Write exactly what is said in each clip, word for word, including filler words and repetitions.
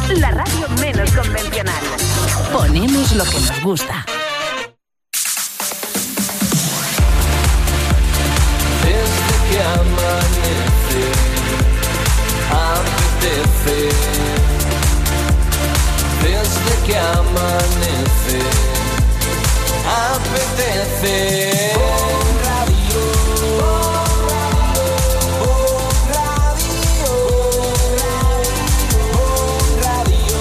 la radio menos convencional. Ponemos lo que nos gusta. Desde que amanece, apetece. Desde que amanece, apetece. Pon radio, pon radio, pon radio,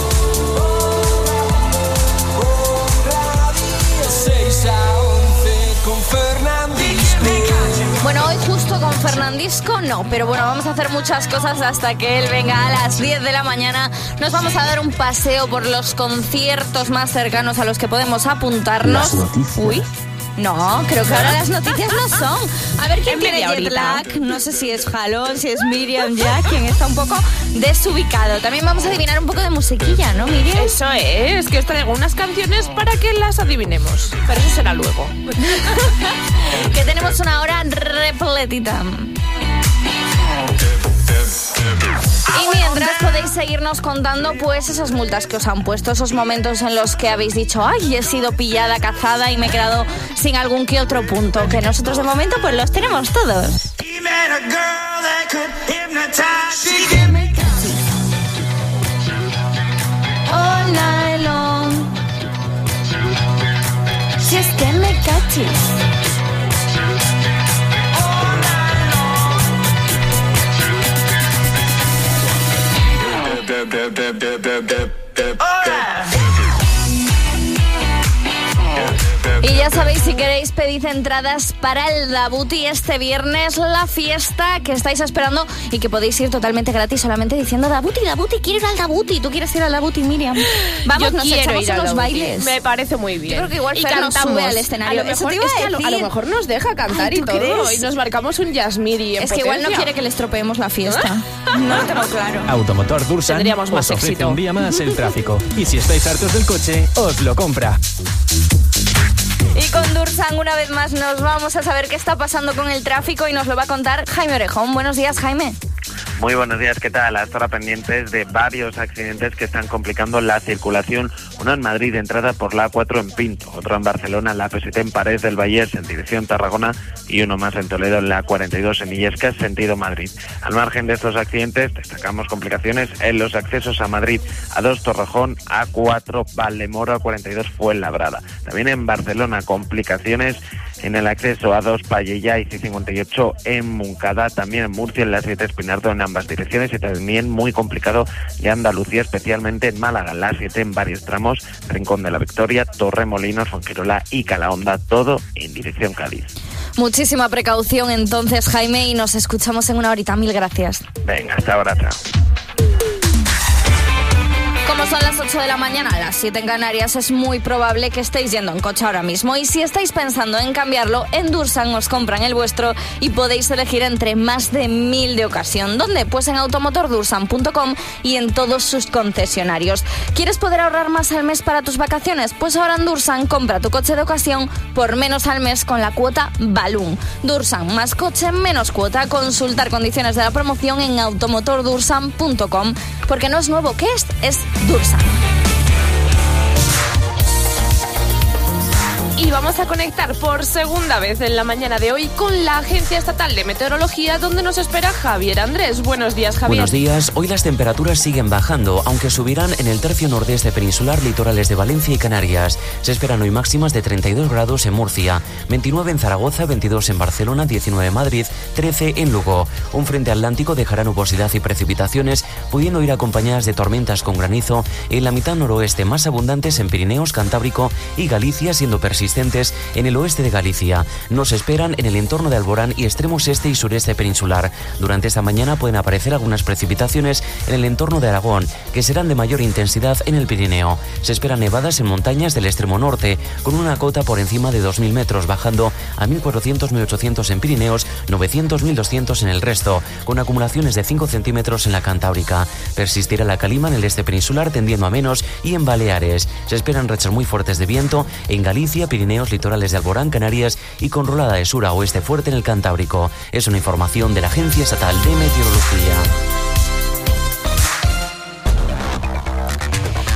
pon radio. seis a once con Fernandisco. Bueno, hoy justo con Fernandisco no, pero bueno, vamos a hacer muchas cosas hasta que él venga a las diez de la mañana. Nos vamos a dar un paseo por los conciertos más cercanos a los que podemos apuntarnos. Uy. No, creo que ahora las noticias no son. A ver quién tiene jet lag. No sé si es Jalón, si es Miriam ya, quien está un poco desubicado. También vamos a adivinar un poco de musiquilla, ¿no, Miriam? Eso es, que os traigo unas canciones para que las adivinemos. Pero eso será luego. Que tenemos una hora repletita. Y mientras podéis seguirnos contando pues esas multas que os han puesto, esos momentos en los que habéis dicho, ay, he sido pillada, cazada y me he quedado sin algún que otro punto, que nosotros de momento pues los tenemos todos. All night long. Si es que me cachis. Y ya sabéis, si queréis, pedid entradas para el Dabuti este viernes, la fiesta que estáis esperando y que podéis ir totalmente gratis solamente diciendo Dabuti, Dabuti, quiero ir al Dabuti. ¿Tú quieres ir al Dabuti, Miriam? Vamos, Yo nos quiero echamos ir en al los Dabuti. bailes. Me parece muy bien. Yo creo que igual y Fer nos cantamos sube al escenario. A lo Eso mejor, te iba es que a a, lo, a lo decir. mejor nos deja cantar Ay, y ¿tú todo. crees? Y nos marcamos un Yasmiri en Es que igual no potencia. quiere que le estropeemos la fiesta. No lo tengo claro. Automotor Dursan Tendríamos más os ofrece éxito. un día más el tráfico. Y si estáis hartos del coche, os lo compra. Y con Dursan una vez más nos vamos a saber qué está pasando con el tráfico y nos lo va a contar Jaime Orejón. Buenos días, Jaime. Muy buenos días, ¿qué tal? Hasta ahora pendientes de varios accidentes que están complicando la circulación. Uno en Madrid, entrada por la A cuatro en Pinto. Otro en Barcelona, la P siete en Parets del Vallès, en dirección Tarragona. Y uno más en Toledo, en la cuarenta y dos en Illescas, sentido Madrid. Al margen de estos accidentes, destacamos complicaciones en los accesos a Madrid. A dos Torrejón, A cuatro Valdemoro, A cuarenta y dos Fuenlabrada. También en Barcelona, complicaciones en el acceso a dos Pallellá y C cincuenta y ocho en Moncada, también en Murcia, en la siete Espinardo en ambas direcciones y también muy complicado de Andalucía, especialmente en Málaga, la siete en varios tramos, Rincón de la Victoria, Torremolinos, Fuengirola y Calahonda, todo en dirección Cádiz. Muchísima precaución entonces, Jaime, y nos escuchamos en una horita. Mil gracias. Venga, hasta ahora, chao. Como son las ocho de la mañana, las siete en Canarias, es muy probable que estéis yendo en coche ahora mismo. Y si estáis pensando en cambiarlo, en Dursan os compran el vuestro y podéis elegir entre más de mil de ocasión. ¿Dónde? Pues en automotor dursan punto com y en todos sus concesionarios. ¿Quieres poder ahorrar más al mes para tus vacaciones? Pues ahora en Dursan compra tu coche de ocasión por menos al mes con la cuota Balloon. Dursan, más coche, menos cuota. Consultar condiciones de la promoción en automotor dursan punto com. Porque no es nuevo, ¿qué es? Es Dursan. Y vamos a conectar por segunda vez en la mañana de hoy con la Agencia Estatal de Meteorología, donde nos espera Javier Andrés. Buenos días, Javier. Buenos días. Hoy las temperaturas siguen bajando, aunque subirán en el tercio nordeste peninsular, litorales de Valencia y Canarias. Se esperan hoy máximas de treinta y dos grados en Murcia, veintinueve en Zaragoza, veintidós en Barcelona, diecinueve en Madrid, trece en Lugo. Un frente atlántico dejará nubosidad y precipitaciones, pudiendo ir acompañadas de tormentas con granizo en la mitad noroeste, más abundantes en Pirineos, Cantábrico y Galicia, siendo persistentes en el oeste de Galicia. Nos esperan en el entorno de Alborán y extremos este y sureste peninsular. Durante esta mañana pueden aparecer algunas precipitaciones en el entorno de Aragón, que serán de mayor intensidad en el Pirineo. Se esperan nevadas en montañas del extremo norte, con una cota por encima de dos mil metros, bajando a mil cuatrocientos a mil ochocientos en Pirineos, novecientos a mil doscientos en el resto, con acumulaciones de cinco centímetros en la Cantábrica. Persistirá la calima en el este peninsular, tendiendo a menos, y en Baleares. Se esperan rachas muy fuertes de viento en Galicia, Pirineos, litorales de Alborán, Canarias y con rolada de sur a oeste fuerte en el Cantábrico. Es una información de la Agencia Estatal de Meteorología.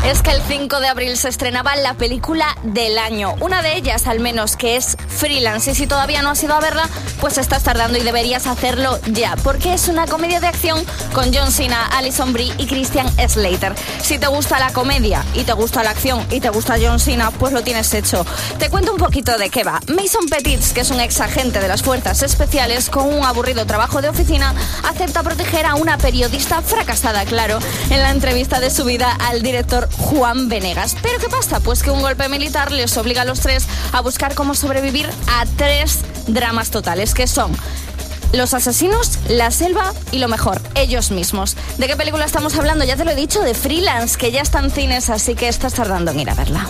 Es que el cinco de abril se estrenaba la película del año. Una de ellas, al menos, que es Freelance. Y si todavía no has ido a verla, pues estás tardando y deberías hacerlo ya. Porque es una comedia de acción con John Cena, Alison Brie y Christian Slater. Si te gusta la comedia y te gusta la acción y te gusta John Cena, pues lo tienes hecho. Te cuento un poquito de qué va. Mason Pettis, que es un ex agente de las fuerzas especiales con un aburrido trabajo de oficina, acepta proteger a una periodista fracasada, claro, en la entrevista de su vida al director Juan Venegas. ¿Pero qué pasa? Pues que un golpe militar les obliga a los tres a buscar cómo sobrevivir a tres dramas totales, que son los asesinos, la selva y lo mejor, ellos mismos. ¿De qué película estamos hablando? Ya te lo he dicho, de Freelance, que ya está en cines, así que estás tardando en ir a verla.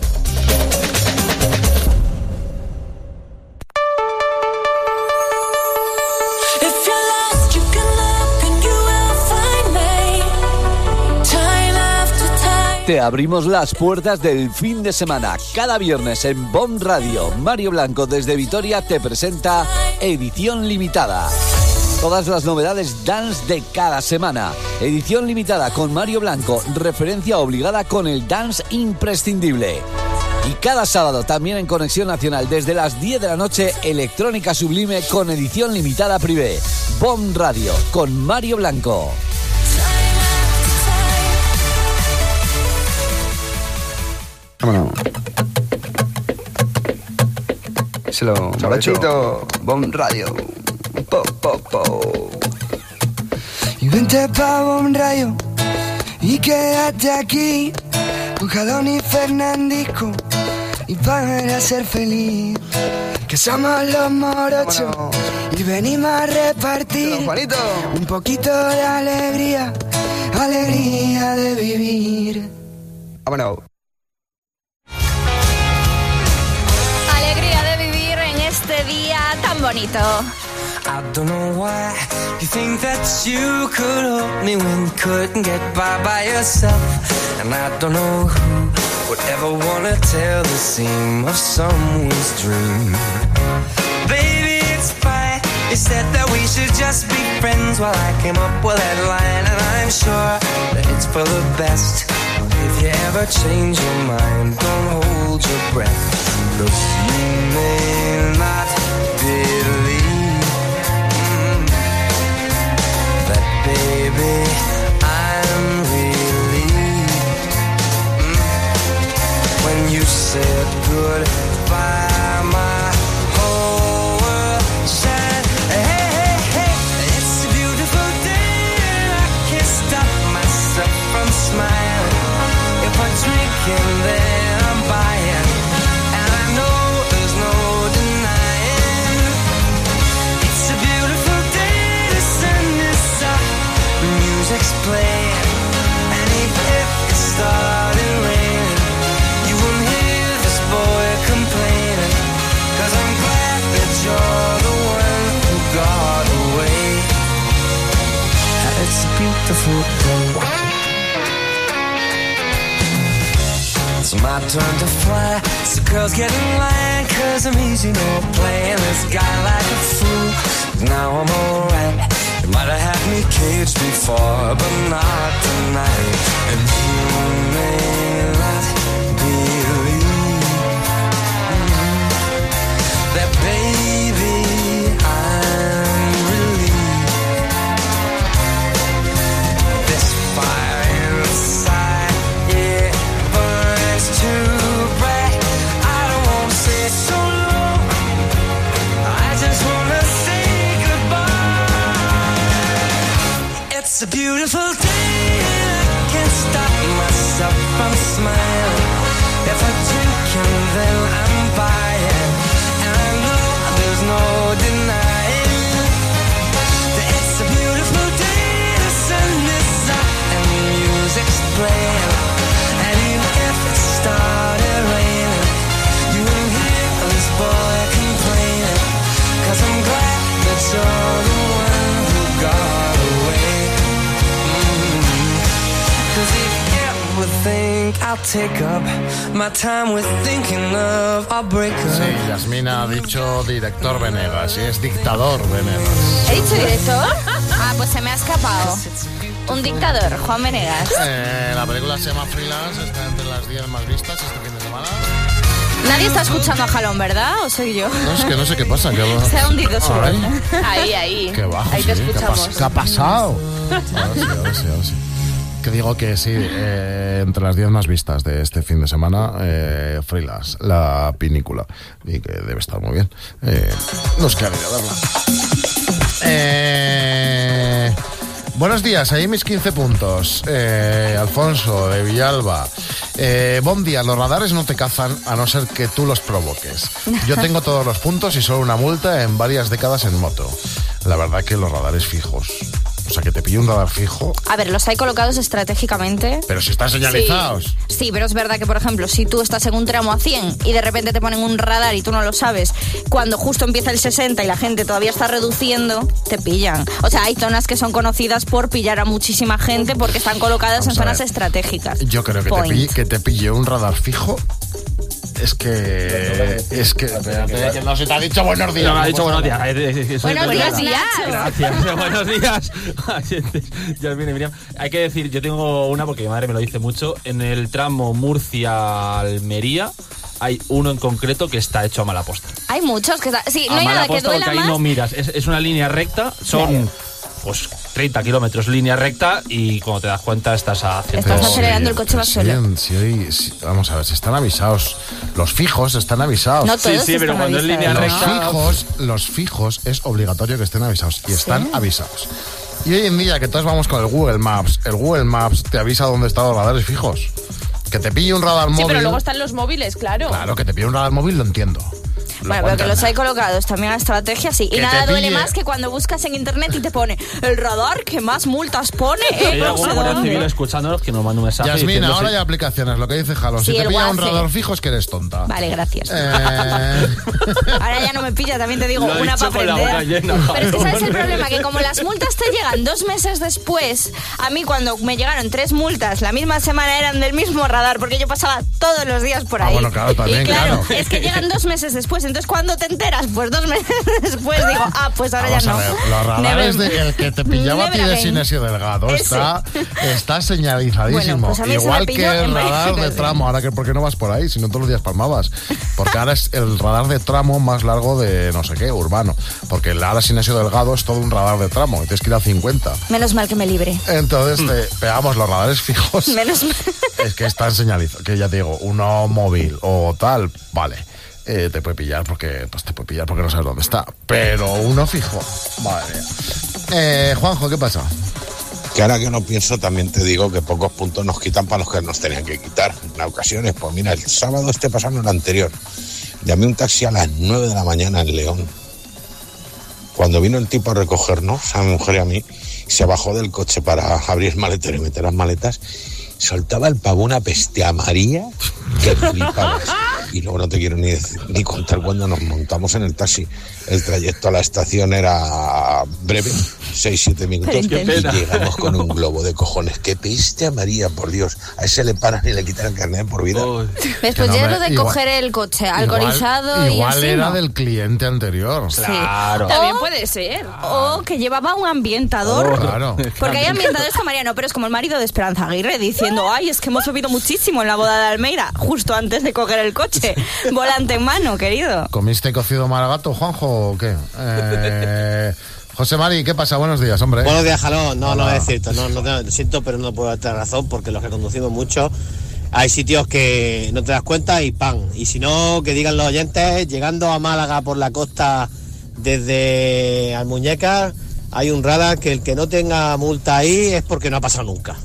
Te abrimos las puertas del fin de semana. Cada viernes en B O M Radio, Mario Blanco desde Vitoria te presenta Edición Limitada. Todas las novedades dance de cada semana. Edición Limitada con Mario Blanco, referencia obligada con el dance imprescindible. Y cada sábado también en Conexión Nacional desde las diez de la noche, Electrónica Sublime con Edición Limitada Privé. B O M Radio con Mario Blanco. Vámonos. Díselo, borrachito. B O M Radio. Po, po, po. Y vente pa' B O M Radio y quédate aquí con Jalón y Fernandisco y para ser feliz. Que somos los morochos. Vámonos. Y venimos a repartir un poquito de alegría, alegría de vivir. Vámonos. Este día tan bonito. I don't know why you think that you could hold me when you couldn't get by by yourself. And I don't know who would ever wanna tell the seam of someone's dream. Baby, it's fine. You said that we should just be friends while I came up with that line. And I'm sure that it's for the best. If you ever change your mind, don't hold your breath. Look, you may not believe mm, that, baby, I'm relieved mm, when you said goodbye, my whole world shined. Hey, hey, hey, it's a beautiful day and I can't stop myself from smiling. If I drink and then I'm buying, and I know there's no denying, it's a beautiful day, the sun is up, the music's playing, and even if it started raining, you won't hear this boy complaining, 'cause I'm glad that you're the one who got away. It's a beautiful day. It's my turn to fly, so girls get in line, 'cause I'm easy, no playing this guy like a fool. Now I'm alright, you might have had me caged before, but not tonight. And you may not believe that, baby, I'm relieved. This fire inside, yeah, burns too bright. I don't wanna stay so long, I just wanna say goodbye. It's a beautiful day and I can't stop myself from smiling. If I drink and then I'm buying, and I know there's no denying that it's a beautiful day, the sun is up and the music's playing. And even if it started raining, you won't hear this boy complaining, 'cause I'm glad that you're the one who got away. Mm-hmm. 'Cause if you ever think I'll take up my time with thinking of a breakup. Sí, Yasmina ha dicho director Venegas y es dictador Venegas. ¿He dicho director? Ah, pues se me ha escapado. Un dictador, Juan Venegas. Eh, la película se llama Freelance, está entre las diez más vistas este fin de semana. Nadie está escuchando a Jalón, ¿verdad? ¿O soy yo? No, es que no sé qué pasa. Que... Se ha hundido su voz. Ahí, ahí. Qué bajo, ahí sí. te escuchamos. ¿Qué ha, ¿Qué ha pasado? Ahora sí, ahora sí, ahora sí. Que digo que sí, eh, entre las diez más vistas de este fin de semana, eh, Freelance, la pinícula, y que debe estar muy bien. Eh, nos queda ir a verla. Eh, buenos días, ahí mis quince puntos. Eh, Alfonso, de Villalba. Eh, buen día, los radares no te cazan a no ser que tú los provoques. Yo tengo todos los puntos y solo una multa en varias décadas en moto. La verdad que los radares fijos... O sea, que te pille un radar fijo. A ver, los hay colocados estratégicamente. Pero si están señalizados. Sí, sí, pero es verdad que, por ejemplo, si tú estás en un tramo a cien y de repente te ponen un radar y tú no lo sabes, cuando justo empieza el sesenta y la gente todavía está reduciendo, te pillan. O sea, hay zonas que son conocidas por pillar a muchísima gente porque están colocadas Vamos en zonas estratégicas. Yo creo que te, pille, que te pille un radar fijo. Es que... Es que... Espérate, que no se te ha dicho buenos días. No me ha dicho buenos días. Buenos días, días. Gracias. Buenos días. Ya viene Miriam. Hay que decir, yo tengo una porque mi madre me lo dice mucho. En el tramo Murcia-Almería hay uno en concreto que está hecho a mala posta. Hay muchos que... Está... Sí, no a hay mala nada que duela ahí más. No miras. Es, es una línea recta. Son... Claro. Pues treinta kilómetros línea recta y cuando te das cuenta estás a cien. Estás acelerando el coche más solo. Sí, sí, sí, vamos a ver, si están avisados. Los fijos están avisados. No todos sí, sí, pero cuando avisados. es línea los recta... Fijos, los fijos es obligatorio que estén avisados y están sí. avisados. Y hoy en día que todos vamos con el Google Maps, el Google Maps te avisa dónde están los radares fijos. Que te pille un radar móvil... Sí, pero luego están los móviles, claro. Claro, que te pille un radar móvil lo entiendo. Bueno, pero que los hay colocados también a estrategia, sí. Y nada duele pille... más que cuando buscas en internet y te pone el radar que más multas pone. ¿eh? Hay algún guardia civil escuchándonos que nos manda un mensaje. Yasmina, ahora hay aplicaciones, lo que dice Jalón. Sí, si te pilla guace. un radar fijo es que eres tonta. Vale, gracias. Eh... Ahora ya no me pilla, también te digo, lo una para aprender. Llena, pero es que sabes el problema, que como las multas te llegan dos meses después, a mí cuando me llegaron tres multas, la misma semana eran del mismo radar, porque yo pasaba todos los días por ahí. Ah, bueno, claro, también, y claro, claro. es que llegan dos meses después, entonces cuando te enteras, pues dos meses después digo, ah, pues ahora Vamos ya no. A ver, los radares de el que te pillaba a ti de Sinesio Delgado está, está señalizadísimo. Bueno, pues igual que el radar de tramo. Ahora que ¿por qué no vas por ahí? Si no todos los días palmabas. Porque ahora es el radar de tramo más largo de no sé qué, urbano. Porque el ahora Sinesio Delgado es todo un radar de tramo. Y tienes que ir a cincuenta. Menos mal que me libre. Entonces te pegamos los radares fijos. Menos mal. Es que están señalizados. Que ya te digo, uno móvil o tal, vale. Eh, te puede pillar porque pues te puede pillar porque no sabes dónde está. Pero uno fijo, madre mía. Eh, Juanjo, ¿qué pasa? Que ahora que no pienso, también te digo que pocos puntos nos quitan para los que nos tenían que quitar. En ocasiones, pues mira, el sábado este pasando el anterior, llamé un taxi a las nueve de la mañana en León. Cuando vino el tipo a recogernos, a mi mujer y a mí, se bajó del coche para abrir el maletero y meter las maletas, soltaba el pavo una peste a María que flipabas. Y luego no te quiero ni decir, ni contar cuando nos montamos en el taxi. El trayecto a la estación era breve, seis siete minutos, y llegamos con un globo de cojones. ¡Qué peste a María, por Dios! A ese le paran y le quitan el carnet por vida. Oh. Después ya lo de igual, coger el coche alcoholizado igual, y igual así, era ¿no? del cliente anterior. Sí. Claro. También o, puede ser. O que llevaba un ambientador. Oh, claro. Porque hay ambientadores a Mariano, pero es como el marido de Esperanza Aguirre diciendo, ay, es que hemos bebido muchísimo en la boda de Almeida, justo antes de coger el coche. Volante en mano, querido. ¿Comiste cocido maragato, Juanjo, o qué? Eh... José Mari, ¿qué pasa? Buenos días, hombre. Buenos días, Jalón. No, Hola. no es cierto. No, no te, lo siento, pero no puedo darte razón porque los que conducimos mucho, hay sitios que no te das cuenta y ¡pam! Y si no, que digan los oyentes, llegando a Málaga por la costa desde Almuñécar, hay un radar que el que no tenga multa ahí es porque no ha pasado nunca.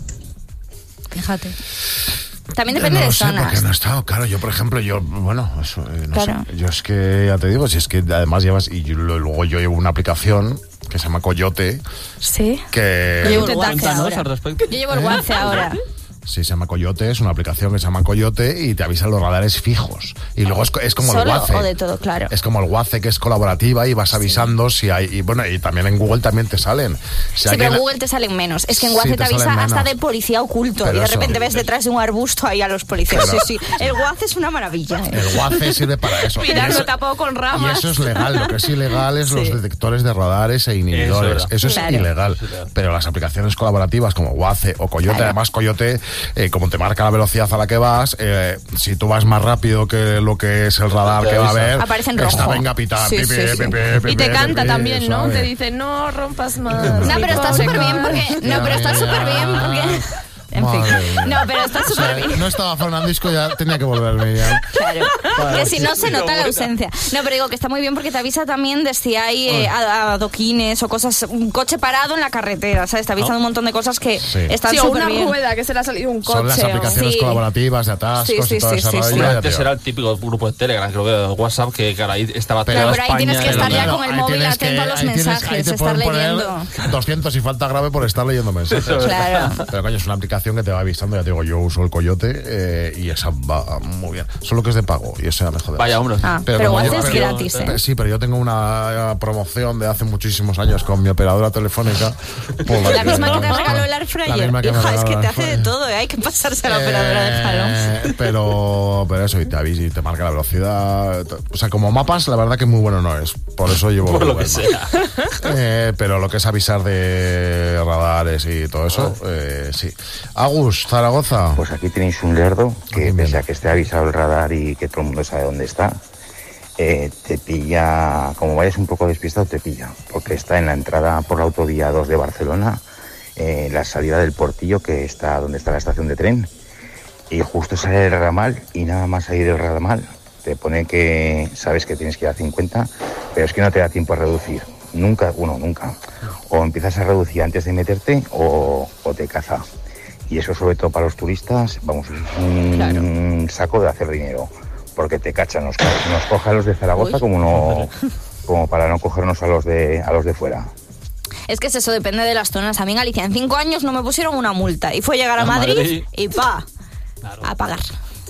Fíjate. También depende no de sé, zonas. Porque no he estado, claro, yo por ejemplo, yo, bueno, eso, eh, no claro. sé, yo es que, ya te digo, si es que además llevas, y yo, luego yo llevo una aplicación que se llama Coyote. Sí. Que... Yo llevo el guance ahora. Yo llevo el guance ahora. Sí, se llama Coyote, es una aplicación que se llama Coyote y te avisa los radares fijos. Y luego es, es como Solo el Waze. o de todo, claro. Es como el Waze, que es colaborativa y vas avisando sí. si hay... Y bueno, y también en Google también te salen. Si sí, alguien... pero en Google te salen menos. Es que en Waze sí, te, te avisa hasta de policía oculto pero y de eso, repente ves detrás de un arbusto ahí a los policías. Pero, sí, sí. El Waze es una maravilla. ¿eh? El Waze sirve para eso. Mirarlo tapado con ramas. Y eso es legal. Lo que es ilegal es sí. los detectores de radares e inhibidores. Eso, eso es claro. ilegal. Pero las aplicaciones colaborativas como Waze o Coyote, claro. además Coyote, eh, como te marca la velocidad a la que vas, eh, si tú vas más rápido que lo que es el radar que va a ver, aparece en rojo. Está, venga a pitar. Sí, pipi, sí, sí. pipi, pipi, y te canta pipi, también, ¿no? ¿sabes? Te dice, no rompas más. No, pero está súper bien porque... No, pero está súper bien porque... En fin. No, pero está súper bien. No estaba Fernandisco, ya tenía que volver, Miriam. Claro. Vale. Que si no se nota la ausencia. No, pero digo que está muy bien porque te avisa también de si hay eh, adoquines o cosas, un coche parado en la carretera, ¿sabes? Te avisan oh. un montón de cosas que sí. están sí, súper bien. Sí, una rueda que se le ha salido un coche. Son las aplicaciones sí. colaborativas de atascos sí, sí, y todo sí, ese sí, rollo. sí. Antes era el típico grupo de Telegram, creo que de WhatsApp, que claro, ahí estaba pero, toda pero ahí España. tienes que estar ya claro, con el móvil atento a los mensajes, estar leyendo. doscientos y falta grave por estar leyendo mensajes. Claro. Pero coño, es una aplicación que te va avisando. Ya te digo, yo uso el Coyote eh, y esa va muy bien. Solo que es de pago y eso ya me jode. Vaya, hombre. Ah, pero pero yo, es pero, gratis, ¿eh? Sí, pero yo tengo una promoción de hace muchísimos años con mi operadora telefónica. La, la misma que te regaló el Airfryer. Hija, es que te hace de todo, ¿eh? Hay que pasarse a la eh, operadora de Jalón. Pero, pero eso, y te avisa y te marca la velocidad. O sea, como mapas, la verdad que muy bueno no es. Por eso llevo por lo que sea. Eh, pero lo que es avisar de radares y todo eso, oh. eh, sí. Agus, Zaragoza. Pues aquí tenéis un lerdo que pese a que esté avisado el radar y que todo el mundo sabe dónde está, eh, te pilla, como vayas un poco despistado, te pilla, porque está en la entrada por la autovía dos de Barcelona, eh, la salida del Portillo, que está donde está la estación de tren, y justo sale el ramal y nada más salir del ramal te pone que sabes que tienes que ir a cincuenta, pero es que no te da tiempo a reducir. Nunca, bueno, nunca. O empiezas a reducir antes de meterte o, o te caza. Y eso, sobre todo para los turistas, vamos, es un claro. saco de hacer dinero. Porque te cachan, nos, nos coge a los de Zaragoza como, no, como para no cogernos a los de a los de fuera. Es que es eso, depende de las zonas. A mí en Galicia en cinco años no me pusieron una multa. Y fue llegar a, a Madrid, Madrid y pa, claro. a pagar.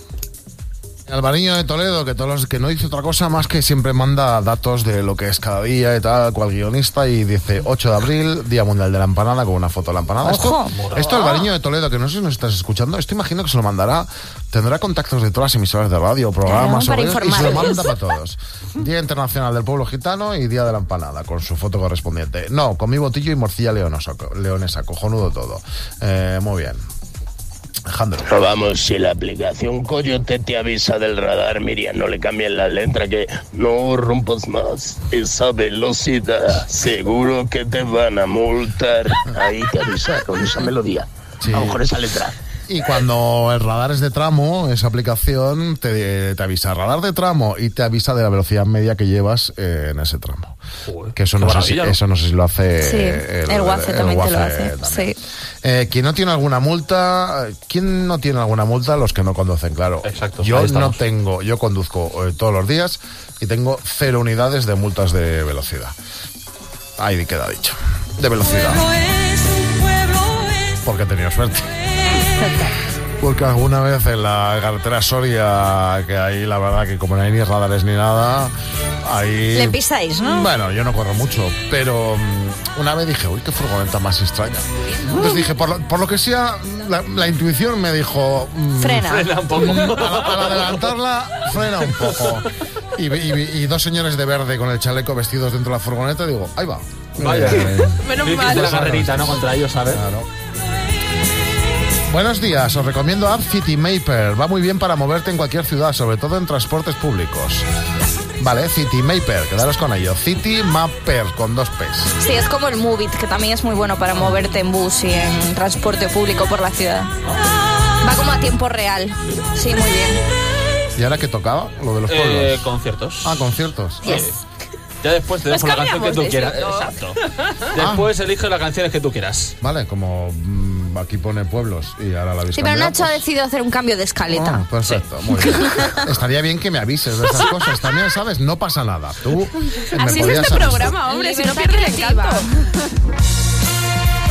Alvariño de Toledo, que todos los que no dice otra cosa más que siempre manda datos de lo que es cada día y tal, cual guionista, y dice ocho de abril, Día Mundial de la Empanada, con una foto de la empanada. Ojo. Esto, esto Alvariño de Toledo, que no sé si nos estás escuchando, esto imagino que se lo mandará, tendrá contactos de todas las emisoras de radio, programas, claro, sobre ellos, y se lo manda para todos. Día Internacional del Pueblo Gitano y Día de la Empanada, con su foto correspondiente. No, con mi botillo y morcilla leonesa, leonesa cojonudo todo. Eh, muy bien. Alejandro. Pero vamos, si la aplicación Coyote te avisa del radar, Miriam, no le cambien la letra, que no rompas más esa velocidad, seguro que te van a multar. Ahí te avisa con esa melodía, sí. A lo mejor esa letra. Y cuando el radar es de tramo, esa aplicación te, te avisa radar de tramo y te avisa de la velocidad media que llevas eh, en ese tramo. Joder, que eso no, sé si, eso no sé si lo hace sí, el, el Waze también te lo hace. También. Sí. Eh, ¿Quién no tiene alguna multa? ¿Quién no tiene alguna multa? Los que no conducen, claro. Exacto. Yo no tengo, yo conduzco eh, todos los días y tengo cero unidades de multas de velocidad. Ahí queda dicho. De velocidad. Porque he tenido suerte. Porque alguna vez en la carretera Soria, que ahí la verdad que como no hay ni radares ni nada, ahí... Le pisáis, ¿no? Bueno, yo no corro mucho, pero um, una vez dije, uy, qué furgoneta más extraña. Entonces dije, por lo, por lo que sea, la, la intuición me dijo... Um, frena. Frena un poco. Al, al adelantarla, frena un poco. Y, y, y dos señores de verde con el chaleco vestidos dentro de la furgoneta, digo, ahí va. Vaya. Eh, Menos mal. La carrerita, ¿no? Contra ellos, ¿sabes? Claro. Buenos días, os recomiendo App Citymapper. Va muy bien para moverte en cualquier ciudad, sobre todo en transportes públicos. Vale, Citymapper, quedaros con ello. Citymapper, con dos P's. Sí, es como el Movit, que también es muy bueno para moverte en bus y en transporte público por la ciudad. Va como a tiempo real. Sí, muy bien. ¿Y ahora qué tocaba? Lo de los pueblos. Eh, conciertos. Ah, conciertos. Yes. Sí. Ya después te dejo pues la canción que tú quieras. sitio. Exacto. Después ah. eliges las canciones que tú quieras. Vale, como mmm, aquí pone pueblos y ahora la habéis Sí, pero cambiado, Nacho pues... ha decidido hacer un cambio de escaleta. Ah, perfecto, sí. Muy bien. Estaría bien que me avises de esas cosas. También, ¿sabes? No pasa nada. Tú Así es este avisar. programa, hombre, si no pierdes el encanto.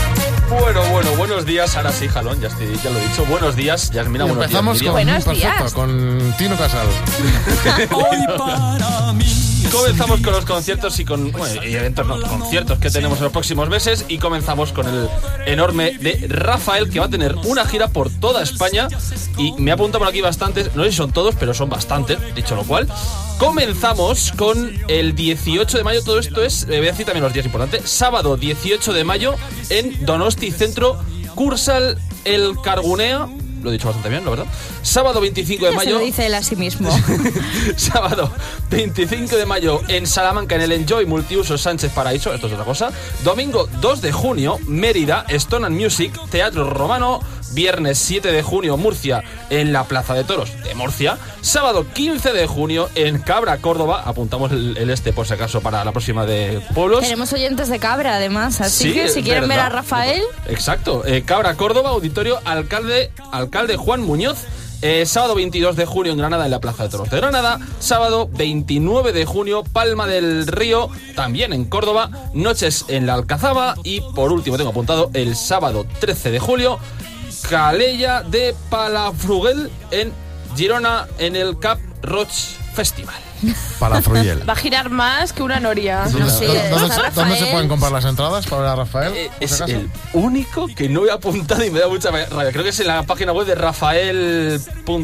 Bueno, bueno, buenos días. Ahora sí, Jalón, ya, estoy, ya lo he dicho. Buenos días, Yasmina, buenos empezamos días. Con, Buenos perfecto, días. con Tino Casal. Hoy para mí. Comenzamos con los conciertos y con bueno, y eventos, no, conciertos que tenemos en los próximos meses y comenzamos con el enorme de Rafael, que va a tener una gira por toda España y me ha apuntado por aquí bastantes, no sé si son todos, pero son bastantes, dicho lo cual. Comenzamos con el dieciocho de mayo, todo esto es, voy a decir también los días importantes, sábado dieciocho de mayo en Donosti Centro, Cursal El Cargunea. Lo he dicho bastante bien, la verdad. Sábado veinticinco de Ya mayo. se lo dice él a sí mismo. Sábado veinticinco de mayo en Salamanca, en el Enjoy Multiuso Sánchez Paraíso. Esto es otra cosa. Domingo dos de junio, Mérida, Stone and Music, Teatro Romano. Viernes siete de junio, Murcia, en la Plaza de Toros de Murcia. Sábado quince de junio en Cabra, Córdoba. Apuntamos el, el este por si acaso para la próxima de pueblos. Tenemos oyentes de Cabra, además, así Sí, que si quieren verdad. ver a Rafael... Exacto. Eh, Cabra, Córdoba, auditorio Alcalde, Alcalde Juan Muñoz. Eh, sábado veintidós de junio en Granada, en la Plaza de Toros de Granada. Sábado veintinueve de junio, Palma del Río, también en Córdoba. Noches en la Alcazaba. Y por último tengo apuntado el sábado trece de julio, Calella de Palafrugell en Girona, en el Cap Roig Festival. Palafrugell. Va a girar más que una noria. Sí, No sé, ¿Dónde, está dónde se, Rafael. dónde se pueden comprar las entradas para ver a Rafael? Eh, por si es acaso? el único que no he apuntado y me da mucha rabia. Creo que es en la página web de Rafael.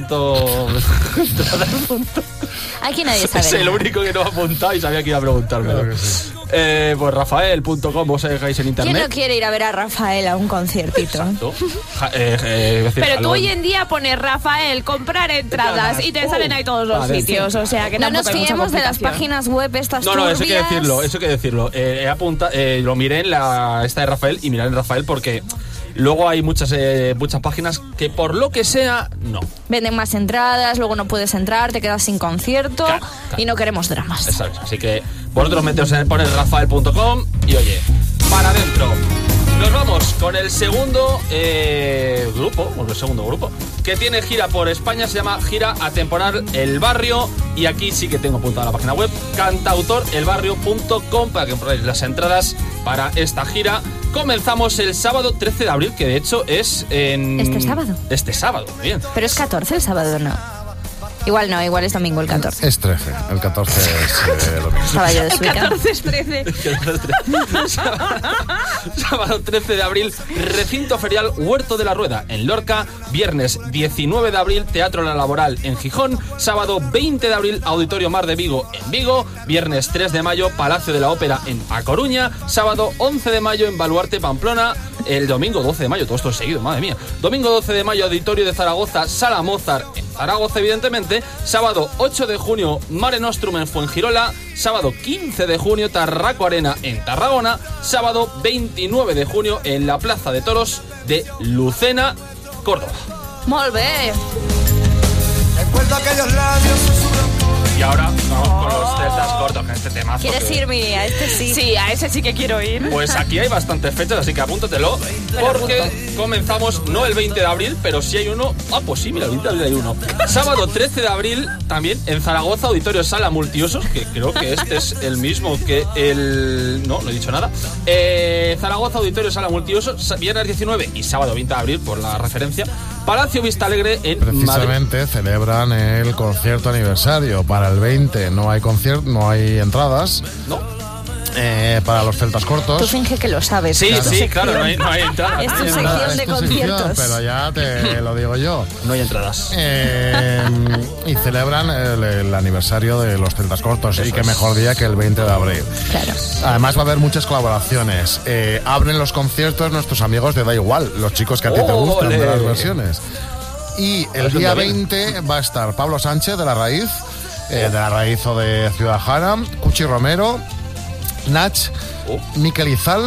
Aquí nadie sabe Es el nada. único que no he apuntado y sabía que iba a preguntarme. Claro que sí. Eh, pues rafael punto com, vos dejáis en ¿Quién internet. no quiere ir a ver a Rafael a un conciertito? Ja- eh, eh, iba a decir Pero tú Jalón. hoy en día pones Rafael, comprar entradas y te salen ahí todos los Vale. sitios. O sea que No nos tampoco hay mucha fiemos de las complicación. páginas web estas No, no, eso hay que turbias. decirlo, eso hay que decirlo. Eh, he apunta, eh, lo miré en la esta de Rafael y miré en Rafael porque luego hay muchas eh, muchas páginas que por lo que sea, no. Venden más entradas, luego no puedes entrar, te quedas sin concierto Claro, claro. y no queremos dramas. Exacto. Así que vosotros meteos en poner rafael punto com y oye, para adentro. Nos vamos con el segundo eh, grupo, bueno, el segundo grupo, que tiene gira por España, se llama Gira Atemporal El Barrio, y aquí sí que tengo apuntada la página web, cantautor el barrio punto com, para que compréis las entradas para esta gira. Comenzamos el sábado trece de abril, que de hecho es en... Este sábado. Este sábado, muy bien. Pero es catorce el sábado, ¿no? Igual no, igual es domingo el catorce. Es trece, el catorce es eh, domingo. Estaba yo El desubicada. catorce es trece. Sábado trece de abril, recinto ferial Huerto de la Rueda en Lorca. Viernes diecinueve de abril, Teatro La Laboral en Gijón. Sábado veinte de abril, Auditorio Mar de Vigo en Vigo. Viernes tres de mayo, Palacio de la Ópera en A Coruña. Sábado once de mayo en Baluarte, Pamplona. El domingo doce de mayo, todo esto es seguido, madre mía. Domingo doce de mayo, Auditorio de Zaragoza, Sala Mozart en Zaragoza, evidentemente. Sábado ocho de junio, Mare Nostrum en Fuengirola. Sábado quince de junio, Tarraco Arena en Tarragona. Sábado veintinueve de junio, en la Plaza de Toros de Lucena, Córdoba. Molt bé. Recuerdo aquellos labios susurran. Y ahora vamos con los celtas cortos, con este tema. ¿Quieres irme a este sí? Sí, a ese sí que quiero ir. Pues aquí hay bastantes fechas, así que apúntatelo, porque comenzamos no el veinte de abril, pero sí hay uno. Ah, pues sí, mira, el veinte de abril hay uno. Sábado trece de abril, también en Zaragoza, Auditorio Sala Multiusos, que creo que este es el mismo que el... No, no he dicho nada. Eh, Zaragoza, Auditorio Sala Multiusos, viernes diecinueve y sábado veinte de abril, por la referencia. Palacio Vista Alegre en Madrid. Precisamente celebran el concierto aniversario. Para el veinte no hay concierto, no hay entradas. No. Eh, para los celtas cortos. Tú finge que lo sabes. Sí, claro. sí, claro, no hay, no hay entradas. Es tu No hay sección entradas. de Es tu sección, conciertos. pero ya te lo digo yo. No hay entradas. Eh, y celebran el, el aniversario de los celtas cortos. Eso y qué es. mejor día que el veinte de abril. Claro. Además va a haber muchas colaboraciones. Eh, abren los conciertos nuestros amigos de Da Igual, los chicos que a ti te gustan ¡Ole! de las versiones. Y el Eso día está bien. veinte va a estar Pablo Sánchez de La Raíz, eh, de La Raíz o de Ciudad Jara, Cuchi Romero, Nach, Oh. Miquel Izal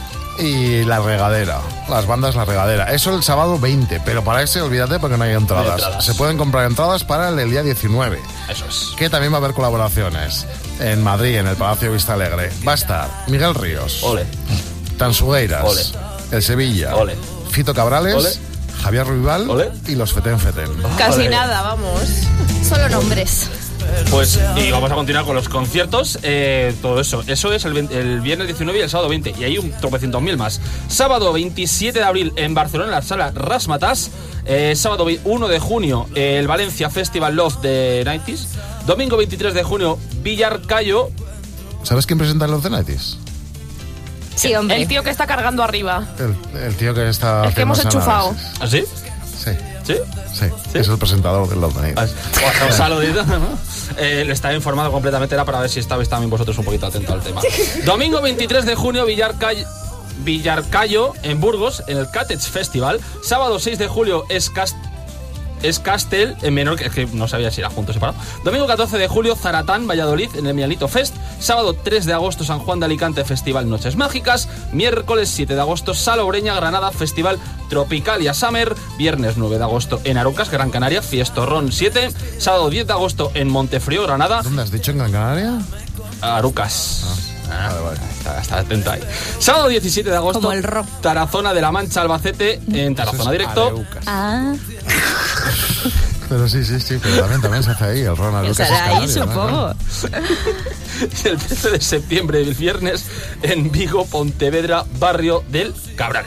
y La Regadera. Las bandas La Regadera. Eso el sábado veinte, pero para ese olvídate porque no hay entradas. No hay entradas. Se pueden comprar entradas para el, el día diecinueve. Eso es. Que también va a haber colaboraciones en Madrid, en el Palacio Vista Alegre. Va a estar Miguel Ríos, Ole. Tansugueiras, Ole. El Sevilla, Ole. Fito Cabrales, Ole. Javier Ruibal Ole. y los Feten Feten. Casi Ole. nada, vamos. Solo nombres. Pues, y vamos a continuar con los conciertos, eh, todo eso. Eso es el, el viernes diecinueve y el sábado veinte. Y hay un tropecientos mil más. Sábado veintisiete de abril en Barcelona, en la sala Razzmatazz. Eh, sábado uno de junio, eh, el Valencia Festival Love de noventa. Domingo veintitrés de junio, Villarcayo. ¿Sabes quién presenta el Love de noventa? Sí, hombre. El tío que está cargando arriba. El, el tío que está... El que hemos enchufado. ¿Ah, sí? Sí. ¿Sí? Sí, ¿Sí? Es el presentador del Love de noventa. Un saludito, ¿no? Eh, le estaba informado completamente, era para ver si estabais también vosotros un poquito atentos al tema. Domingo veintitrés de junio, Villarcayo, Villarcayo en Burgos, en el Cottage Festival. Sábado seis de julio, Escast es Castel, en Menorca, es que no sabía si era junto o separado. Domingo catorce de julio, Zaratán, Valladolid, en el Mianito Fest. Sábado tres de agosto, San Juan de Alicante, Festival Noches Mágicas. Miércoles siete de agosto, Salobreña, Granada, Festival Tropicalia Summer. Viernes nueve de agosto, en Arucas, Gran Canaria, Fiestorrón siete. Sábado diez de agosto, en Montefrío, Granada. ¿Dónde has dicho, en Gran Canaria? Arucas. Ah. Ah, vale, vale. Está, está atento ahí. Sábado diecisiete de agosto, como el rock. Tarazona de la Mancha, Albacete, en Tarazona Directo. Ah. Pero sí, sí, sí, pero también, también se hace ahí el Ron Arucas. Será ahí, supongo. Y el trece de septiembre, el viernes, en Vigo, Pontevedra, barrio del Cabral.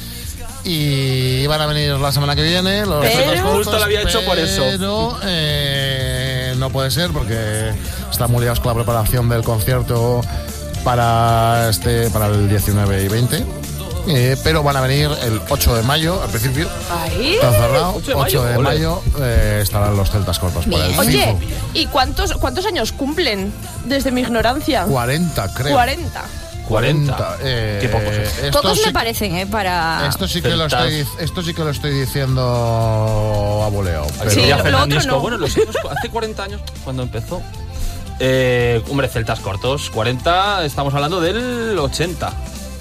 Y van a venir la semana que viene los pero, justo lo había hecho por eso. Pero eh, no puede ser porque están muy liados con la preparación del concierto para este para el diecinueve y veinte. Eh, pero van a venir el ocho de mayo, al principio. ¿Ahí? Está cerrado. ocho de mayo, ocho de mayo eh, estarán los celtas cortos por el Oye, FIFO. ¿y cuántos, cuántos años cumplen desde mi ignorancia? cuarenta, creo. cuarenta. cuarenta. Eh, Qué pocos. Eh, Pocos sí, me parecen, ¿eh? Para... Esto sí, que lo estoy, esto sí que lo estoy diciendo a voleo. Pero... Sí, lo, lo otro no. Bueno, los hijos, hace cuarenta años, cuando empezó. Eh, hombre, celtas cortos, cuarenta, estamos hablando del ochenta.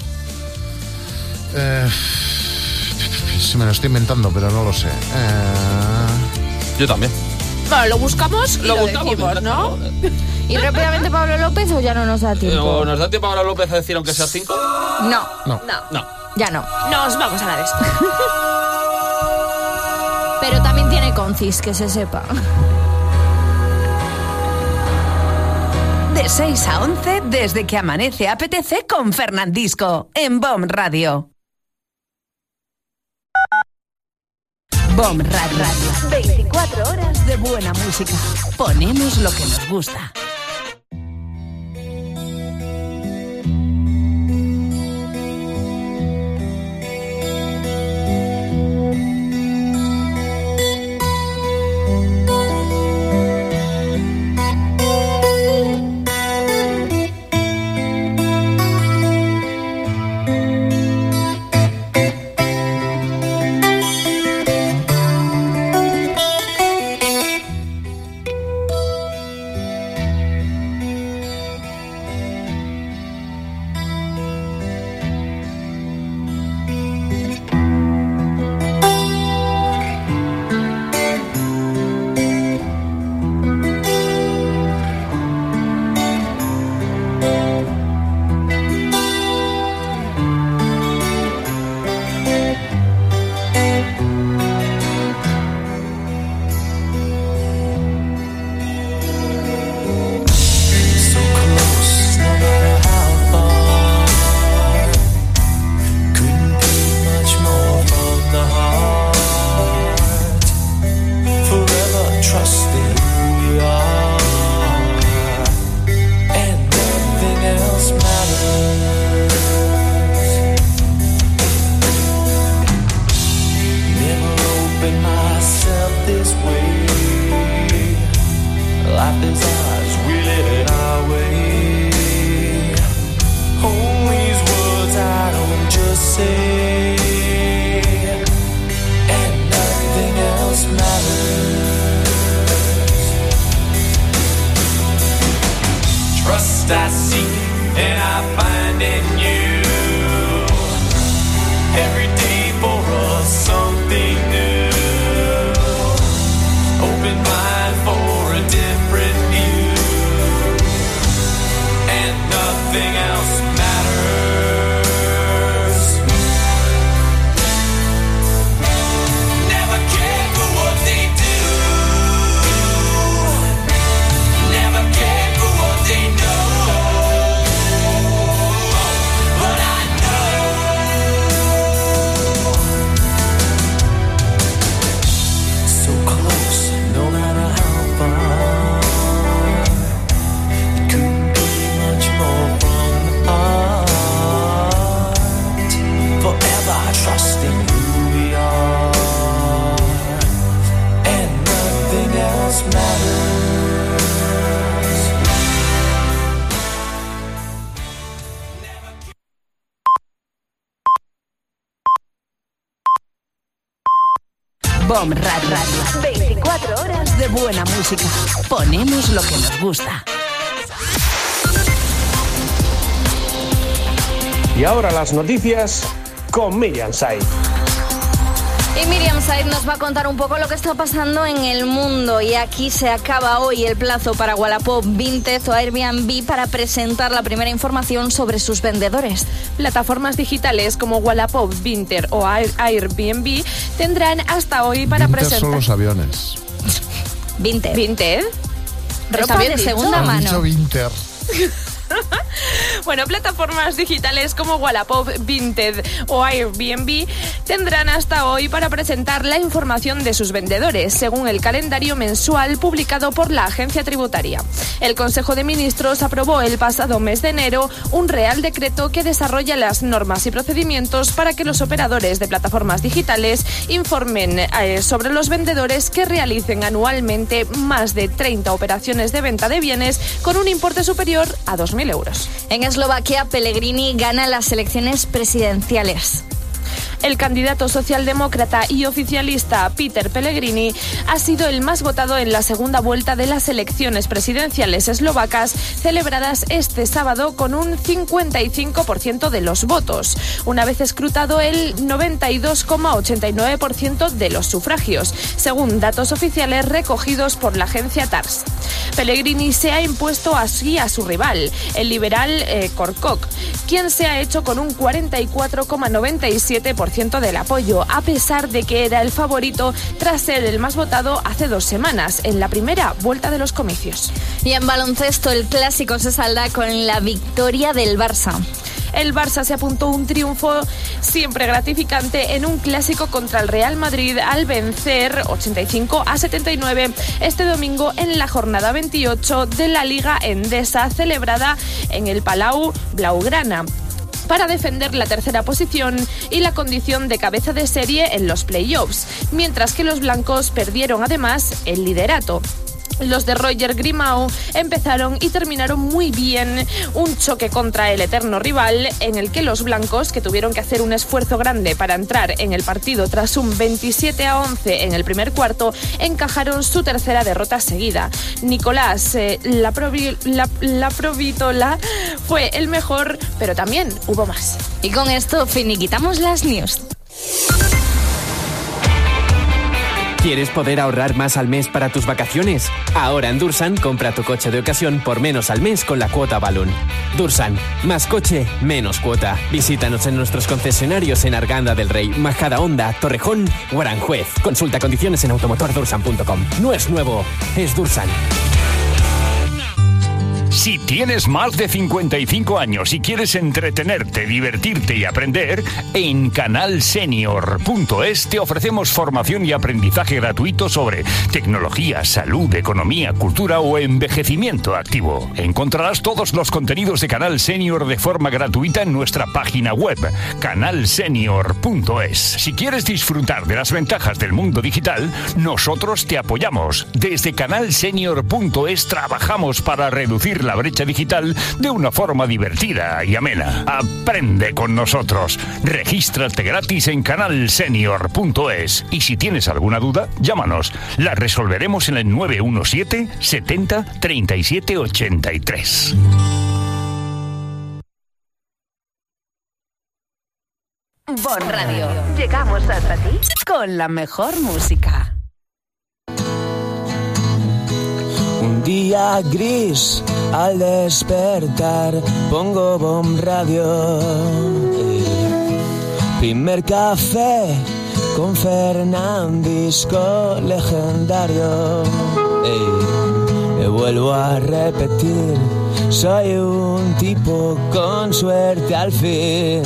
Eh, sí, me lo estoy inventando, pero no lo sé. Eh... Yo también. Bueno, lo buscamos y lo, lo buscamos, decimos, ¿no? ¿Y rápidamente Pablo López o ya no nos da tiempo? ¿O nos da tiempo a Pablo López a decir aunque sea cinco? No. No. No. No. Ya no. Nos vamos a dar esto. Pero también tiene concis, que se sepa. De seis a once, desde que amanece A P T C con Fernandisco, en B O M Radio. B O M Radio. veinticuatro horas de buena música. Ponemos lo que nos gusta. else matters. Bomb Radio. veinticuatro horas de buena música. Ponemos lo que nos gusta. Y ahora las noticias con Miriam Said. Y Miriam Said nos va a contar un poco lo que está pasando en el mundo. Y aquí se acaba hoy el plazo para Wallapop, Vinted o Airbnb para presentar la primera información sobre sus vendedores. Plataformas digitales como Wallapop, Vinted o Airbnb tendrán hasta hoy para Vinted presentar... son los aviones. Vinted. Vinted. Ropa de segunda Han mano. dicho Vinted. Bueno, plataformas digitales como Wallapop, Vinted o Airbnb tendrán hasta hoy para presentar la información de sus vendedores, según el calendario mensual publicado por la agencia tributaria. El Consejo de Ministros aprobó el pasado mes de enero un Real Decreto que desarrolla las normas y procedimientos para que los operadores de plataformas digitales informen eh, sobre los vendedores que realicen anualmente más de treinta operaciones de venta de bienes con un importe superior a dos mil euros. En Eslovaquia, Pellegrini gana las elecciones presidenciales. El candidato socialdemócrata y oficialista Peter Pellegrini ha sido el más votado en la segunda vuelta de las elecciones presidenciales eslovacas celebradas este sábado con un cincuenta y cinco por ciento de los votos, una vez escrutado el noventa y dos coma ochenta y nueve por ciento de los sufragios, según datos oficiales recogidos por la agencia T A R S. Pellegrini se ha impuesto así a su rival, el liberal eh, Korkok, quien se ha hecho con un cuarenta y cuatro coma noventa y siete por ciento del apoyo, a pesar de que era el favorito tras ser el más votado hace dos semanas, en la primera vuelta de los comicios. Y en baloncesto, el clásico se salda con la victoria del Barça. El Barça se apuntó un triunfo siempre gratificante en un clásico contra el Real Madrid al vencer ochenta y cinco a setenta y nueve este domingo en la jornada veintiocho de la Liga Endesa celebrada en el Palau Blaugrana, para defender la tercera posición y la condición de cabeza de serie en los playoffs, mientras que los blancos perdieron además el liderato. Los de Roger Grimau empezaron y terminaron muy bien un choque contra el eterno rival, en el que los blancos, que tuvieron que hacer un esfuerzo grande para entrar en el partido tras un veintisiete a once en el primer cuarto, encajaron su tercera derrota seguida. Nicolás eh, la, provi, la, la Provitola fue el mejor, pero también hubo más. Y con esto finiquitamos las news. ¿Quieres poder ahorrar más al mes para tus vacaciones? Ahora en Dursan, compra tu coche de ocasión por menos al mes con la cuota Balloon. Dursan, más coche, menos cuota. Visítanos en nuestros concesionarios en Arganda del Rey, Majadahonda, Torrejón o Aranjuez. Consulta condiciones en automotor dursan punto com. No es nuevo, es Dursan. Si tienes más de cincuenta y cinco años y quieres entretenerte, divertirte y aprender, en canal senior punto es te ofrecemos formación y aprendizaje gratuito sobre tecnología, salud, economía, cultura o envejecimiento activo. Encontrarás todos los contenidos de Canal Senior de forma gratuita en nuestra página web, canal senior punto es. Si quieres disfrutar de las ventajas del mundo digital, nosotros te apoyamos. Desde canal senior punto es trabajamos para reducir la brecha digital de una forma divertida y amena. Aprende con nosotros. Regístrate gratis en canal senior punto es. Y si tienes alguna duda, llámanos. La resolveremos en el nueve uno siete, setenta, treinta y siete, ochenta y tres. Bon Radio. Llegamos hasta ti con la mejor música. Un día gris al despertar pongo Bomb Radio. Primer café con Fernandisco legendario. Ey, me vuelvo a repetir, soy un tipo con suerte al fin.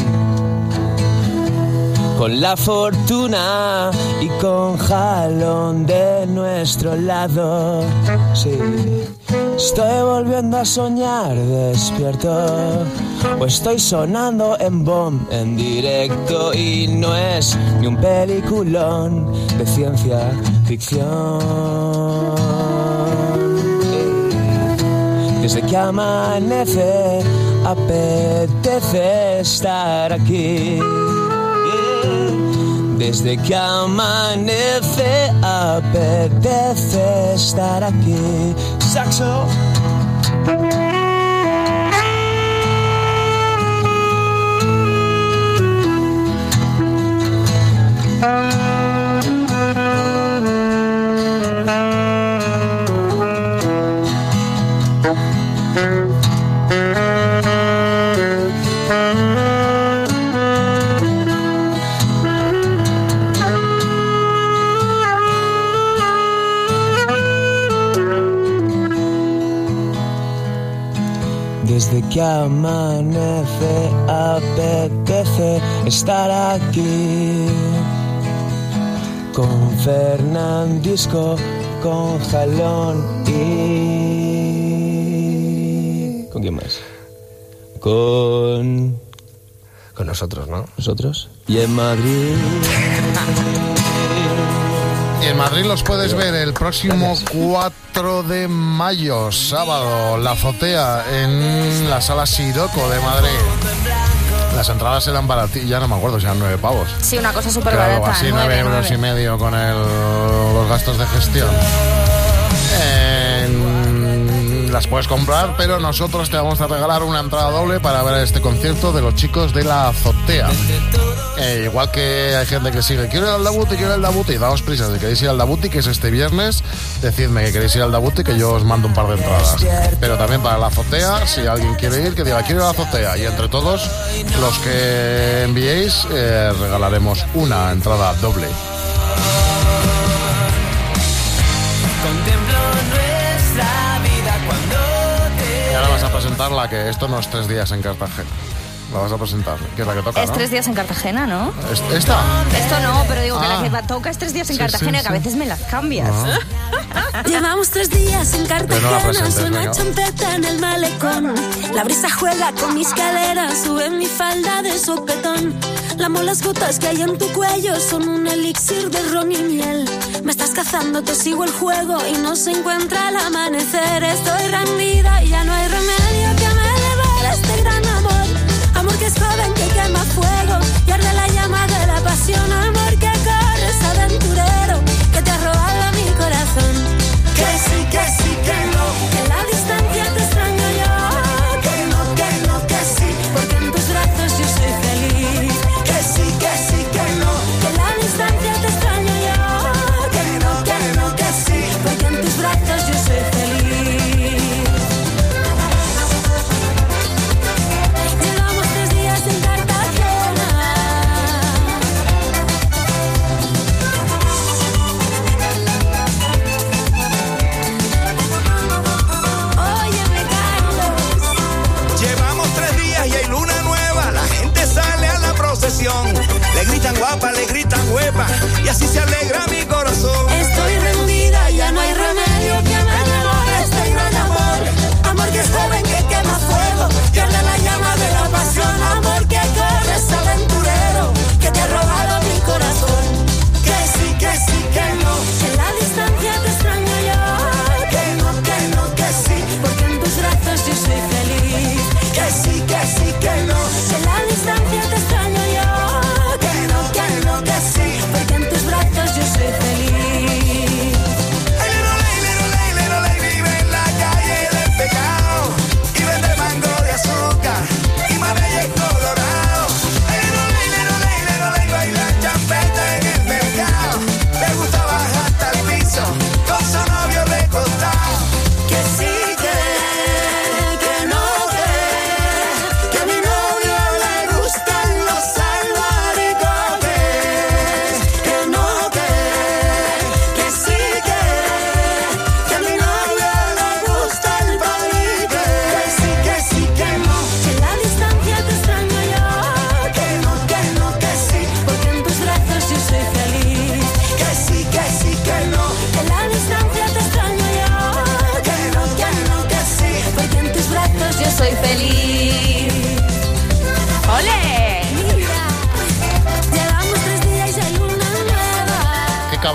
Con la fortuna y con jalón de nuestro lado. Sí, estoy volviendo a soñar despierto. O estoy sonando en Bomb en directo. Y no es ni un peliculón de ciencia ficción. Desde que amanece apetece estar aquí. Desde que amanece apetece estar aquí. Saxo. Desde que amanece apetece estar aquí con Fernandisco, con Jalón y... ¿Con quién más? Con... Con nosotros, ¿no? ¿Nosotros? Y en Madrid... Y en Madrid los puedes ver el próximo cuatro de mayo, sábado, La Azotea, en la Sala Siroco de Madrid. Las entradas eran baratillas, ya no me acuerdo si eran nueve pavos. Sí, una cosa súper Claro, barata. así nueve euros y medio con el, los gastos de gestión. En- las puedes comprar, pero nosotros te vamos a regalar una entrada doble para ver este concierto de los chicos de La Azotea. Eh, igual que hay gente que sigue, quiero ir al Dabuti, quiero ir al Dabuti, daos prisa, si queréis ir al Dabuti, que es este viernes, decidme que queréis ir al Dabuti, que yo os mando un par de entradas. Pero también para La Azotea, si alguien quiere ir, que diga, quiero ir a La Azotea. Y entre todos los que enviéis, eh, regalaremos una entrada doble. Contemplo nuestra vida cuando te... Y ahora vas a presentar la que esto no es tres días en Cartagena. La vas a presentar, que es la que toca, Es ¿no? tres días en Cartagena, ¿no? ¿Es- ¿Esta? Esto no, pero digo que Ah. la que toca es tres días en Sí, Cartagena, sí, que a sí. veces me las cambias. Llevamos tres días en Pero no la Cartagena, presentes, suena venga. champeta en el malecón. La brisa juega con mis caderas, sube mi falda de sopetón. Lamo las gotas que hay en tu cuello, son un elixir de ron y miel. Me estás cazando, te sigo el juego y no se encuentra el amanecer. Estoy rendida y ya no hay remedio que me devore este gran amor. Amor que es joven, que quema fuego y arde la llama de la pasión. Amor que corres, aventurero, que te ha robado mi corazón. Que sí, que sí, que no, que en la distancia te extraño yo. Que no, que no, que sí, porque en tus brazos yo soy feliz. Que sí, que sí, que no, que en la distancia te extraño yo. Que no, que no, que sí, porque en tus brazos yo soy feliz. Llevamos tres días en Cartagena.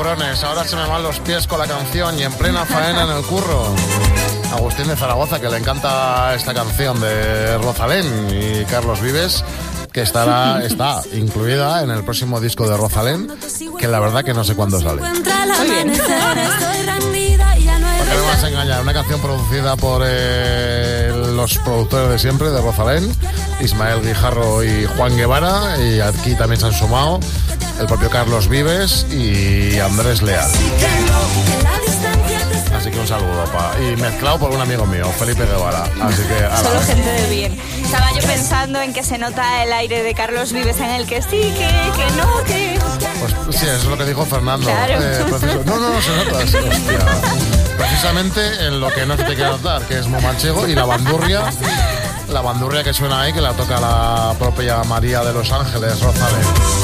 cabrones, ahora se me van los pies con la canción y en plena faena en el curro. Agustín de Zaragoza, que le encanta esta canción de Rosalén, y Carlos Vives, que estará está incluida en el próximo disco de Rosalén, que la verdad que no sé cuándo sale. Muy bien. ¿Por qué me vas a engañar? Una canción producida por eh, los productores de siempre de Rosalén, Ismael Guijarro y Juan Guevara, y aquí también se han sumado el propio Carlos Vives y Andrés Leal. Así que un saludo, pa. Y mezclado por un amigo mío, Felipe Guevara. Así que ala. Solo gente de bien. Estaba yo pensando en que se nota el aire de Carlos Vives en el que sí, que, que no, que... Pues sí, eso es lo que dijo Fernando. Claro. Eh, preciso- no, no, no se nota. es- hostia. Precisamente en lo que no se te quiere notar, que es muy manchego, y la bandurria, la bandurria que suena ahí, que la toca la propia María de los Ángeles, Rosalén.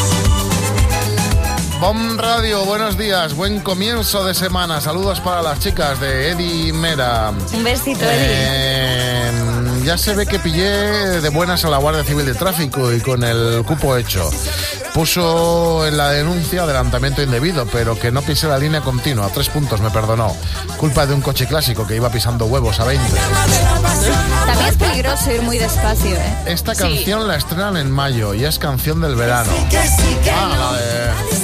Bom Radio, buenos días, buen comienzo de semana. Saludos para las chicas de Edi Mera. Un besito, Eddie. Eh, ya se ve que pillé de buenas a la Guardia Civil de Tráfico y con el cupo hecho. Puso en la denuncia adelantamiento indebido, pero que no pisé la línea continua. Tres puntos, me perdonó. Culpa de un coche clásico que iba pisando huevos a veinte. También es peligroso ir muy despacio, ¿eh? Esta Sí. canción la estrenan en mayo y es canción del verano. Ah, la de...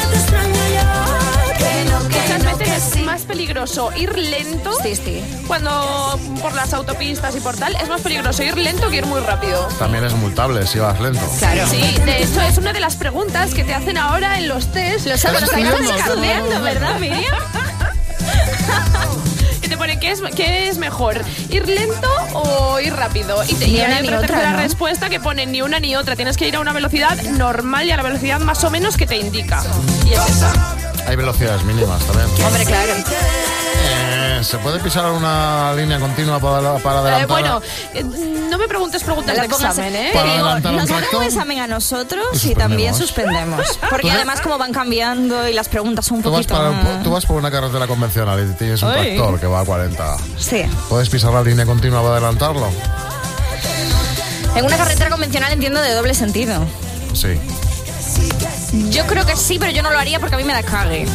Muchas veces es más peligroso ir lento. Sí, sí. Cuando por las autopistas y por tal, es más peligroso ir lento que ir muy rápido. También es multable si vas lento. Claro. Sí, de hecho es una de las preguntas que te hacen ahora en los test. Los sabes, Los los acabas acabas cambiando, ¿verdad, Miriam? Y te pone, ¿qué es, ¿qué es mejor? ¿Ir lento o ir rápido? Y te Ni y una hay ni otra otra, tercera ¿no? respuesta que pone ni una ni otra. Tienes que ir a una velocidad normal y a la velocidad más o menos que te indica. Y es esa. Hay velocidades mínimas también. Hombre, claro. Eh, ¿Se puede pisar una línea continua para, para adelantar? Eh, bueno, eh, no me preguntes preguntas No de la pongas- examen, ¿eh? Para Digo, adelantar un nos hacen tractor. un examen a nosotros Y y también suspendemos. suspendemos. Porque Tú- además como van cambiando y las preguntas son un Tú vas, poquito... para- tú vas por una carretera convencional y tienes un Ay. tractor que va a cuarenta. Sí. ¿Puedes pisar la línea continua para adelantarlo? En una carretera convencional entiendo de doble sentido. Sí. Yo creo que sí, pero yo no lo haría porque a mí me da cague.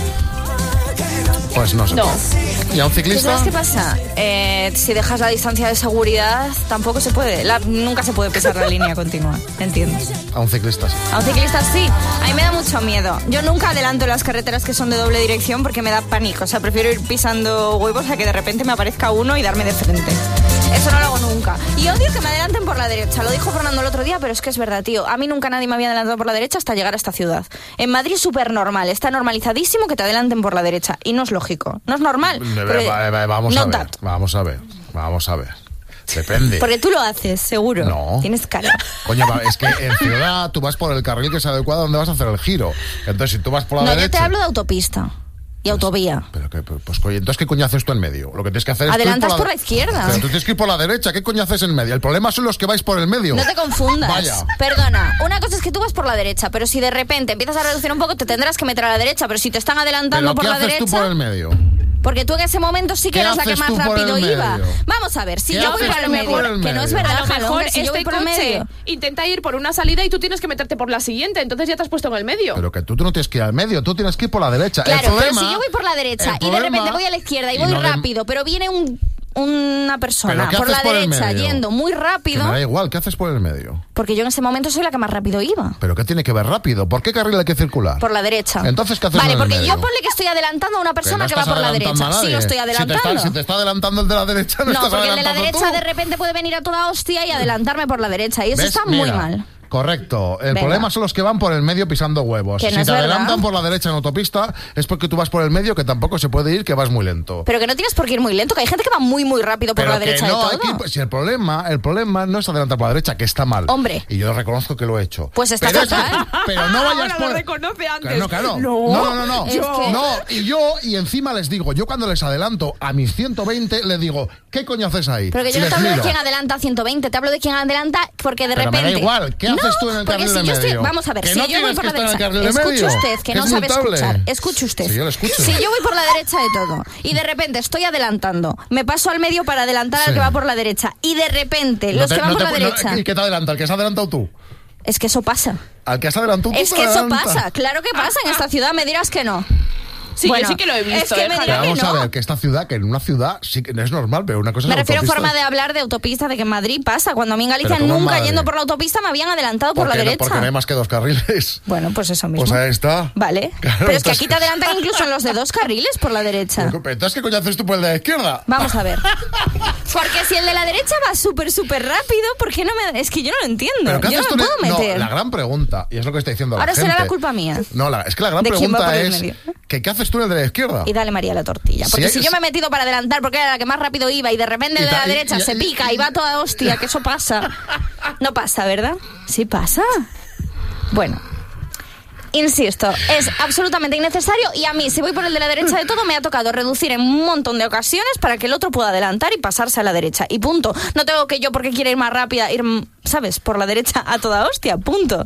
Pues no se No. puede. ¿Y a un ¿Tú ciclista? sabes qué pasa? Eh, si dejas la distancia de seguridad, tampoco se puede. La- nunca se puede pisar la línea continua. ¿Entiendes? A un ciclista sí. A un ciclista sí. A mí me da mucho miedo. Yo nunca adelanto las carreteras que son de doble dirección porque me da pánico. O sea, prefiero ir pisando huevos a que de repente me aparezca uno y darme de frente. Eso no lo hago nunca. Y odio que me adelanten por la derecha. Lo dijo Fernando el otro día, pero es que es verdad, tío. A mí nunca nadie me había adelantado por la derecha hasta llegar a esta ciudad. En Madrid es súper normal. Está normalizadísimo que te adelanten por la derecha. Y no es lógico. No es normal. Eh, Pero- va- va- Vamos not a ver. that. Vamos a ver. Vamos a ver. Depende. Porque tú lo haces, seguro. No. Tienes cara. Coño, va, es que en ciudad tú vas por el carril que es adecuado donde vas a hacer el giro. Entonces, si tú vas por la No, yo derecha... te hablo de autopista y autovía. Pero que, pues, coño, entonces, ¿qué coño haces tú en medio? Lo que tienes que hacer es... tú ir Adelantas por la de- izquierda. Pero tú tienes que ir por la derecha. ¿Qué coño haces en medio? El problema son los que vais por el medio. No te confundas. Vaya. Perdona, una cosa es que tú vas por la derecha, pero si de repente empiezas a reducir un poco, te tendrás que meter a la derecha. Pero si te están adelantando ¿Pero por qué la haces derecha. tú por el medio? Porque tú en ese momento sí que ¿Qué eras la que haces más tú por rápido el iba. medio? Vamos a ver, si ¿Qué yo voy haces por el tú medio, por el que no es medio? verdad, A lo mejor Jalón, que si yo este voy por el coche medio. intenta ir por una salida y tú tienes que meterte por la siguiente, entonces ya te has puesto en el medio. Pero que tú, tú no tienes que ir al medio, tú tienes que ir por la derecha. Claro, el problema, pero si yo voy por la derecha el y de problema- repente voy a la izquierda y y voy no de- rápido, pero viene un, una persona ¿Pero qué por la haces por el derecha medio? yendo muy Que rápido, me da igual, ¿qué haces por el medio? porque yo en ese momento soy la que más rápido iba. ¿Pero qué tiene que ver rápido? ¿Por qué carril hay que circular? Por la derecha. Entonces, ¿qué haces Vale, en el porque medio? yo ponle que estoy adelantando a una persona no que, va estás por la adelantando derecha. a Sí, nadie. lo estoy Si te, adelantando. está, si te está adelantando el de la derecha, no, No, estás porque el de la adelantando derecha tú. de repente puede venir a toda hostia y adelantarme por la derecha. Y eso ¿Ves? está muy Mira, mal. Correcto. El Venga. problema son los que van por el medio pisando huevos. Que no si es te verdad. adelantan por la derecha en autopista, es porque tú vas por el medio, que tampoco se puede ir, que vas muy lento. Pero que no tienes por qué ir muy lento, que hay gente que va muy, muy rápido por Pero la que derecha no, de hay todo. que ir- si el problema, el problema no es adelantar por la derecha, que está mal. Hombre. Y yo reconozco que lo he hecho. Pues está pero es que- fatal. pero no vayas Ahora por... lo reconoce antes. Claro, no, claro. No, No, no, no, no. Es que- No, y yo, y encima les digo, yo cuando les adelanto a mis ciento veinte, les digo, ¿qué coño haces ahí? Pero que yo no Les te hablo de miro. quién adelanta a ciento veinte, te hablo de quién adelanta porque de Pero me da repente... igual, ¿qué haces No, tú en el porque carril si de yo estoy- medio? Vamos a ver, Que si no yo voy tienes por que la estar en el derecha... carril de Escuche medio, usted, que que no es sabe multable. escuchar. Escuche usted. Sí, yo lo escucho. Si yo voy por la derecha de todo y de repente estoy adelantando, me paso al medio para adelantar Sí. al que va por la derecha y de repente No los te- que van no por te- la no- derecha... ¿Y qué te adelanta? ¿El que se ha adelantado tú? Es que eso pasa. ¿Al que has adelantado tú? Es te que eso adelanta. pasa. Claro que pasa en esta ciudad, me dirás que no. Sí, Bueno, yo sí que lo he visto. es que ¿eh, me Javi? dirán Pero vamos que no. a ver, que esta ciudad, que en una ciudad sí que no es normal, pero una cosa es Me la refiero a autopista. forma de hablar de autopista, de que en Madrid pasa. Cuando a mí en Galicia Pero ¿cómo en nunca Madrid? yendo por la autopista me habían adelantado por la Porque no- derecha. porque no hay más que dos carriles. Bueno, pues eso mismo. Pues ahí está. Vale. Claro, Pero es que entonces- aquí te adelantan incluso en los de dos carriles por la derecha. Pero entonces, ¿qué coño haces tú por el de la izquierda? Vamos a ver. Porque si el de la derecha va súper, súper rápido, ¿por qué no me...? Es que yo no lo entiendo. ¿Pero qué Yo no haces me tú? puedo en el- meter. No, la gran pregunta, y es lo que está diciendo la Ahora gente. será la culpa mía. No, la- es que la gran ¿De quién va pregunta por el es medio? que ¿qué haces tú en el de la izquierda? Y dale María la tortilla. Porque Si si, es- yo me he metido para adelantar porque era la que más rápido iba y de repente Y el de ta- la y- derecha y- se y- pica y va toda hostia, que eso pasa. No pasa, ¿verdad? Sí pasa. Bueno. Insisto, es absolutamente innecesario y a mí, si voy por el de la derecha de todo, me ha tocado reducir en un montón de ocasiones para que el otro pueda adelantar y pasarse a la derecha. Y punto. No tengo que yo, porque quiera ir más rápida, ir, ¿sabes?, por la derecha a toda hostia. Punto.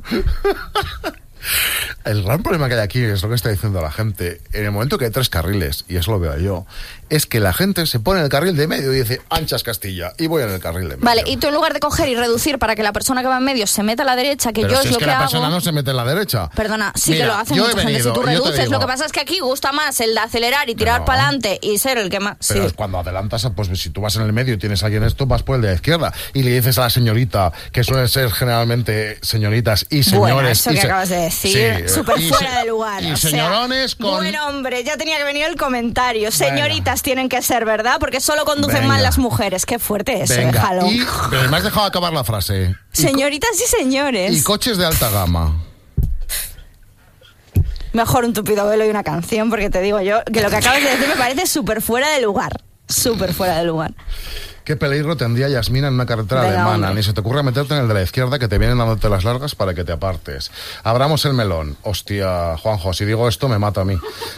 El gran problema que hay aquí, es lo que está diciendo la gente, en el momento que hay tres carriles, y eso lo veo yo, es que la gente se pone en el carril de medio y dice, anchas Castilla, y voy en el carril de medio. Vale, y tú en lugar de coger y reducir para que la persona que va en medio se meta a la derecha, que Pero yo si es es lo que que la hago... persona no se mete en la derecha. Perdona, sí Mira, que lo hace yo he mucha gente. venido, Si tú yo te reduces, digo- lo que pasa es que aquí gusta más el de acelerar y tirar No. para adelante y ser el que más... Pero sí. es cuando adelantas, pues si tú vas en el medio y tienes a alguien esto, vas por el de la izquierda. Y le dices a la señorita, que suelen ser generalmente señoritas y señores... Bueno, eso y que se- acabas de decir, Sí, súper y fuera se- de lugar. Y o sea, señorones con... Bueno, hombre, ya tenía que venir el comentario. Señoritas tienen que ser, ¿verdad? Porque solo conducen Venga. mal las mujeres. Qué fuerte eso, Venga, déjalo. y pero me has dejado acabar la frase. Señoritas y señores. Y coches de alta gama. Mejor un tupido velo y una canción, porque te digo yo que lo que acabas de decir me parece súper fuera de lugar. Súper fuera de lugar. ¿Qué peligro tendría Yasmina en una carretera Venga, alemana? hombre. Ni se te ocurra meterte en el de la izquierda, que te vienen dándote las largas para que te apartes. Abramos el melón. Hostia, Juanjo, si digo esto me mata a mí.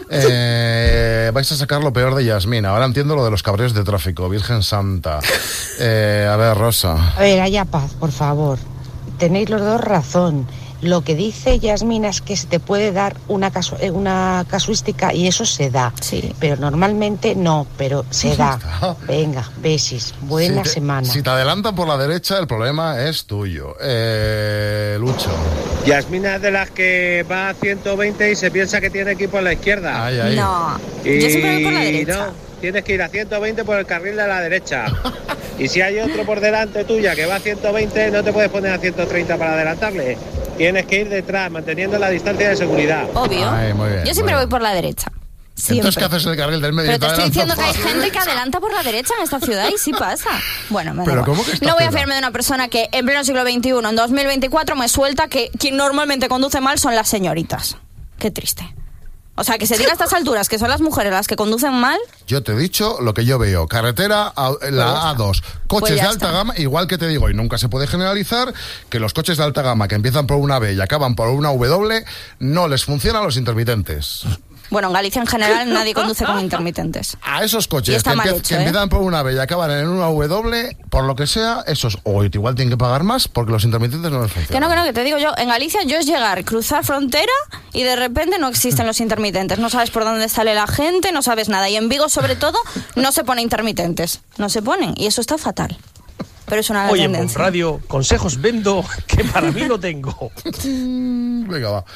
Eh, vais a sacar lo peor de Yasmina. Ahora entiendo lo de los cabreos de tráfico. Virgen Santa. Eh, a ver, Rosa. A ver, haya paz, por favor. Tenéis los dos razón. Lo que dice Yasmina es que se te puede dar una, casu- eh, una casuística y eso se da. Sí. Pero normalmente no, pero se da. Venga, besis. Buena Si te- semana. Si te adelantan por la derecha, el problema es tuyo. Eh, Lucho. Yasmina es de las que va a ciento veinte y se piensa que tiene que ir por la izquierda. Ay, ay. No, Y yo siempre voy por la derecha. no, tienes que ir a ciento veinte por el carril de la derecha. Y si hay otro por delante tuya que va a ciento veinte, no te puedes poner a ciento treinta para adelantarle. Tienes que ir detrás, manteniendo la distancia de seguridad. Obvio. Ay, muy bien, Yo siempre muy voy por la derecha. Siempre. Entonces, ¿qué haces en el carril del medio? Pero y te estoy adelantan diciendo que hay por la gente que derecha? adelanta por la derecha en esta ciudad y sí pasa. Bueno, me da Pero igual. ¿cómo que esta No voy a ciudad? fiarme de una persona que en pleno siglo veintiuno, en dos mil veinticuatro, me suelta que quien normalmente conduce mal son las señoritas. Qué triste. O sea, que se diga a estas alturas que son las mujeres las que conducen mal. Yo te he dicho lo que yo veo. Carretera, a- la A dos. Coches Pues ya de alta está. gama, igual que te digo, y nunca se puede generalizar, que los coches de alta gama que empiezan por una B y acaban por una W, no les funcionan los intermitentes. Bueno, en Galicia en general nadie conduce con intermitentes. A esos Y coches está que, mal empie- hecho, que ¿eh? empiezan por una B y acaban en una W, por lo que sea, esos o igual tienen que pagar más porque los intermitentes no les Que funcionan. no, que no, que te digo yo, en Galicia yo es llegar, cruzar frontera y de repente no existen los intermitentes. No sabes por dónde sale la gente, no sabes nada. Y en Vigo, sobre todo, no se ponen intermitentes. No se ponen. Y eso está fatal. Pero es una Oye, en Bon tendencia. Radio, consejos vendo que para mí no tengo. Venga, va.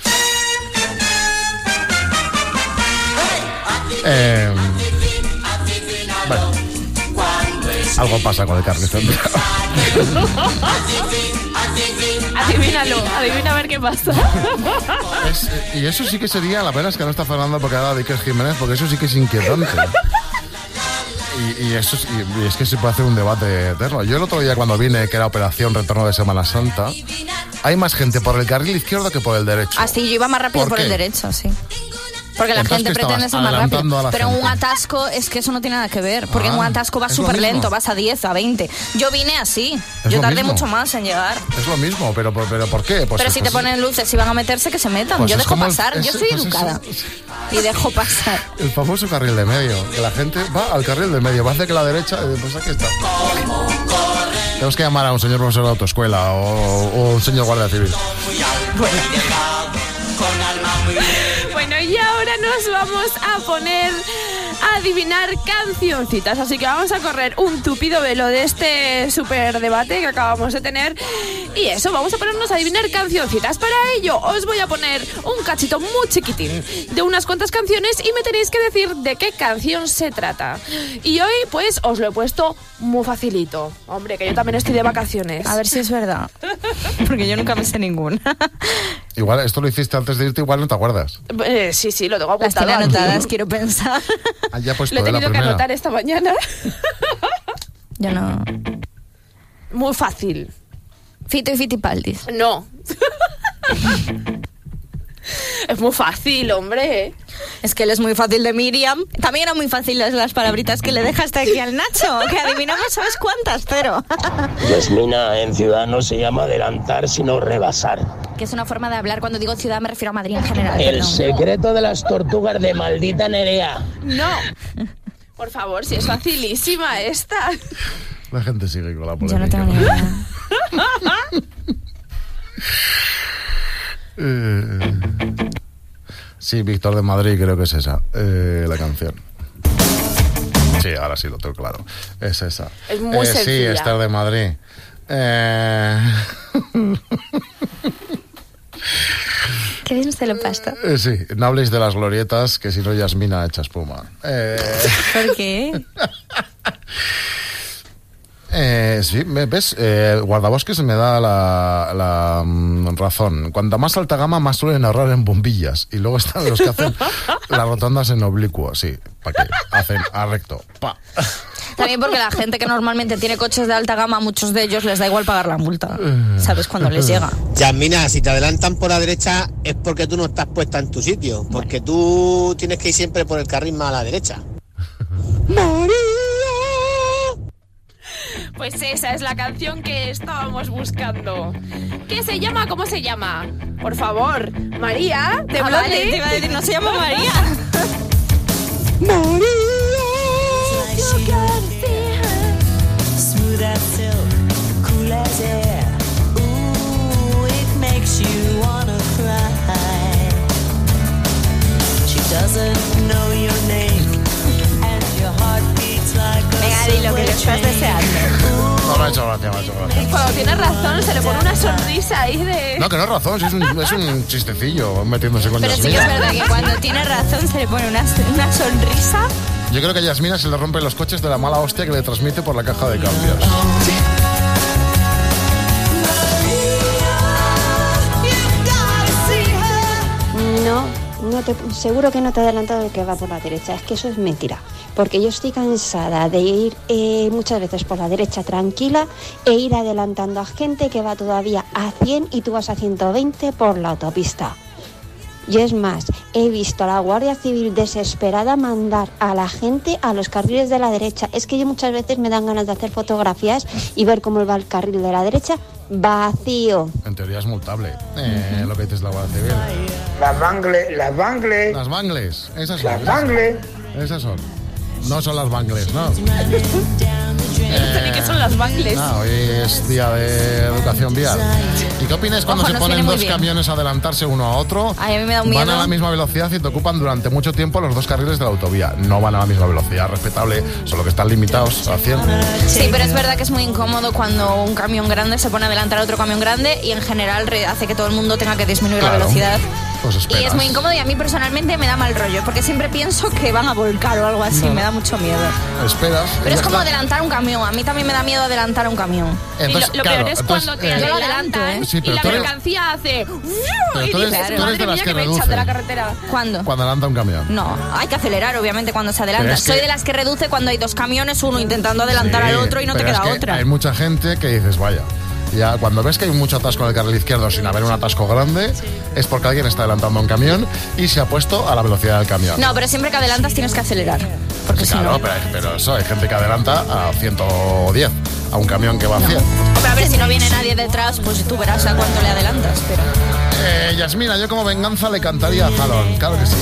Eh, bueno, algo pasa con el carril central. Adivínalo, adivina a ver qué pasa. Es- eh, y eso sí que sería, la pena es que no está Fernando porque ahora de Iker Jiménez, porque eso sí que es inquietante. Y, y eso es, y, y es que se puede hacer un debate eterno. Yo el otro día cuando vine, que era Operación Retorno de Semana Santa, hay más gente por el carril izquierdo que por el derecho. Así yo iba más rápido ¿Por por, qué? el derecho, sí. Porque la Entonces, gente ¿qué pretende estabas ser más adelantando rápido. a la Pero en un gente? atasco es que eso no tiene nada que ver. Porque Ah, en un atasco vas es lo súper lento, mismo. vas a diez, a veinte. Yo vine así. Es Yo lo tardé mismo. mucho más en llegar. Es lo mismo, pero, pero, pero ¿por qué? Pues Pero es- si te pues- ponen luces y van a meterse, que se metan. Pues yo es dejo como el- pasar. Yo es- soy pues es- educada. Y dejo pasar. El famoso carril de medio, que la gente va al carril de medio, va a hacer que la derecha, eh, pues aquí está. Tenemos que llamar a un señor profesor de autoescuela o, o un señor guardia civil. Bueno, y ahora nos vamos a poner adivinar cancioncitas. Así que vamos a correr un tupido velo de este súper debate que acabamos de tener. Y eso, vamos a ponernos a adivinar cancioncitas. Para ello, os voy a poner un cachito muy chiquitín de unas cuantas canciones y me tenéis que decir de qué canción se trata. Y hoy, pues, os lo he puesto muy facilito. Hombre, que yo también estoy de vacaciones. A ver si es verdad. Porque yo nunca me sé ninguna. Igual, esto lo hiciste antes de irte, igual no te acuerdas. Eh, sí, sí, lo tengo apuntado. Las tiene anotadas, quiero pensar. Ah, ya pues Lo he tenido que anotar esta mañana. Yo no. Muy fácil. Fito y Fitipaldis. No. Es muy fácil, hombre. Es que él es muy fácil de Miriam. También eran muy fáciles las palabritas que le dejaste aquí al Nacho, que adivinamos, ¿sabes cuántas? Cero. Yasmina, en ciudad no se llama adelantar, sino rebasar. Que es una forma de hablar. Cuando digo ciudad me refiero a Madrid en general. El perdón. secreto de las tortugas de maldita Nerea. No. Por favor, si es facilísima esta. La gente sigue con la polémica. Yo no tengo ni idea. eh, sí, Víctor de Madrid, creo que es esa, eh, la canción. Sí, ahora sí lo tengo claro. Es esa. Es muy eh, sencilla. Sí, Esther de Madrid. Eh... Qué bien se lo pasta. Eh, sí, no habléis de las glorietas, que si no Yasmina echa espuma. Eh... ¿Por qué? Eh, sí, ¿ves? Eh, Guardabosques me da la, la mm, razón. Cuanta más alta gama, más suelen ahorrar en bombillas. Y luego están los que hacen las rotondas en oblicuo, sí. ¿Para qué? Hacen a recto. Pa. También porque la gente que normalmente tiene coches de alta gama, a muchos de ellos les da igual pagar la multa. ¿Sabes? Cuando les llega. Yasmina, si te adelantan por la derecha es porque tú no estás puesta en tu sitio. Porque tú tienes que ir siempre por el carril más a la derecha. Pues esa es la canción que estábamos buscando. ¿Qué se llama? ¿Cómo se llama? Por favor, María, de Ah, Blondie. vale, te iba a decir, no se llama María. Maria, you can see her, smooth as silk, cool as air. Ooh, it makes you wanna cry. She doesn't know your name, and your heart beats like a Venga, di lo que le estás deseando. No, me ha hecho gracia, me ha hecho gracia. Cuando tiene razón, se le pone una sonrisa ahí de... No, que no es razón, sí, es, un, es un chistecillo metiéndose con Pero sí que Yasmina. es verdad que cuando tiene razón se le pone una, una sonrisa. Yo creo que a Yasmina se le rompen los coches de la mala hostia que le transmite por la caja de cambios. No, no te, seguro que no te he adelantado el que va por la derecha. Es que eso es mentira. Porque yo estoy cansada de ir eh, muchas veces por la derecha tranquila e ir adelantando a gente que va todavía a cien y tú vas a ciento veinte por la autopista. Y es más, he visto a la Guardia Civil desesperada mandar a la gente a los carriles de la derecha. Es que yo muchas veces me dan ganas de hacer fotografías y ver cómo va el carril de la derecha vacío. En teoría es multable, eh, lo que dices la Guardia Civil. Las bangles, las bangles. Las bangles, esas son. Las bangles. Esas son. No son las bangles, ¿no? No sé ni qué son las bangles. No, hoy es día de educación vial. ¿Y qué opinas cuando Ojo, se nos ponen viene muy dos bien. camiones a adelantarse uno a otro? Ay, a mí me da un Van miedo. a la misma velocidad y te ocupan durante mucho tiempo los dos carriles de la autovía. No van a la misma velocidad, respetable, solo que están limitados a cien. Sí, pero es verdad que es muy incómodo cuando un camión grande se pone a adelantar a otro camión grande y en general re- hace que todo el mundo tenga que disminuir Claro. la velocidad. Pues Y esperas. es muy incómodo y a mí personalmente me da mal rollo, porque siempre pienso que van a volcar o algo así, No. me da mucho miedo. Esperas. y Pero es ya como está. adelantar un camión, a mí también me da miedo adelantar un camión. Entonces, y lo, lo claro, peor es entonces, cuando te eh, Yo lo adelantan adelanto, ¿eh? Sí, y pero la tú eres- mercancía hace... Pero y tú eres- dices, tú eres madre de las mía, que que me echan reducen. de la carretera. ¿Cuándo? Cuando adelanta un camión. No, hay que acelerar obviamente cuando se adelanta. Pero es que- Soy de las que reduce cuando hay dos camiones, uno intentando adelantar Sí, al otro y no te pero queda es que otra. Hay mucha gente que dices, vaya, ya cuando ves que hay mucho atasco en el carril izquierdo sin haber un atasco grande, es porque alguien está adelantando un camión y se ha puesto a la velocidad del camión. No, pero siempre que adelantas tienes que acelerar. Porque si Claro, no... pero, pero eso, hay gente que adelanta a ciento diez, a un camión que va a cien. Hombre, a ver, si no viene nadie detrás, pues tú verás a cuánto le adelantas, pero... Eh, Yasmina, yo como venganza le cantaría a Jalón, claro que sí.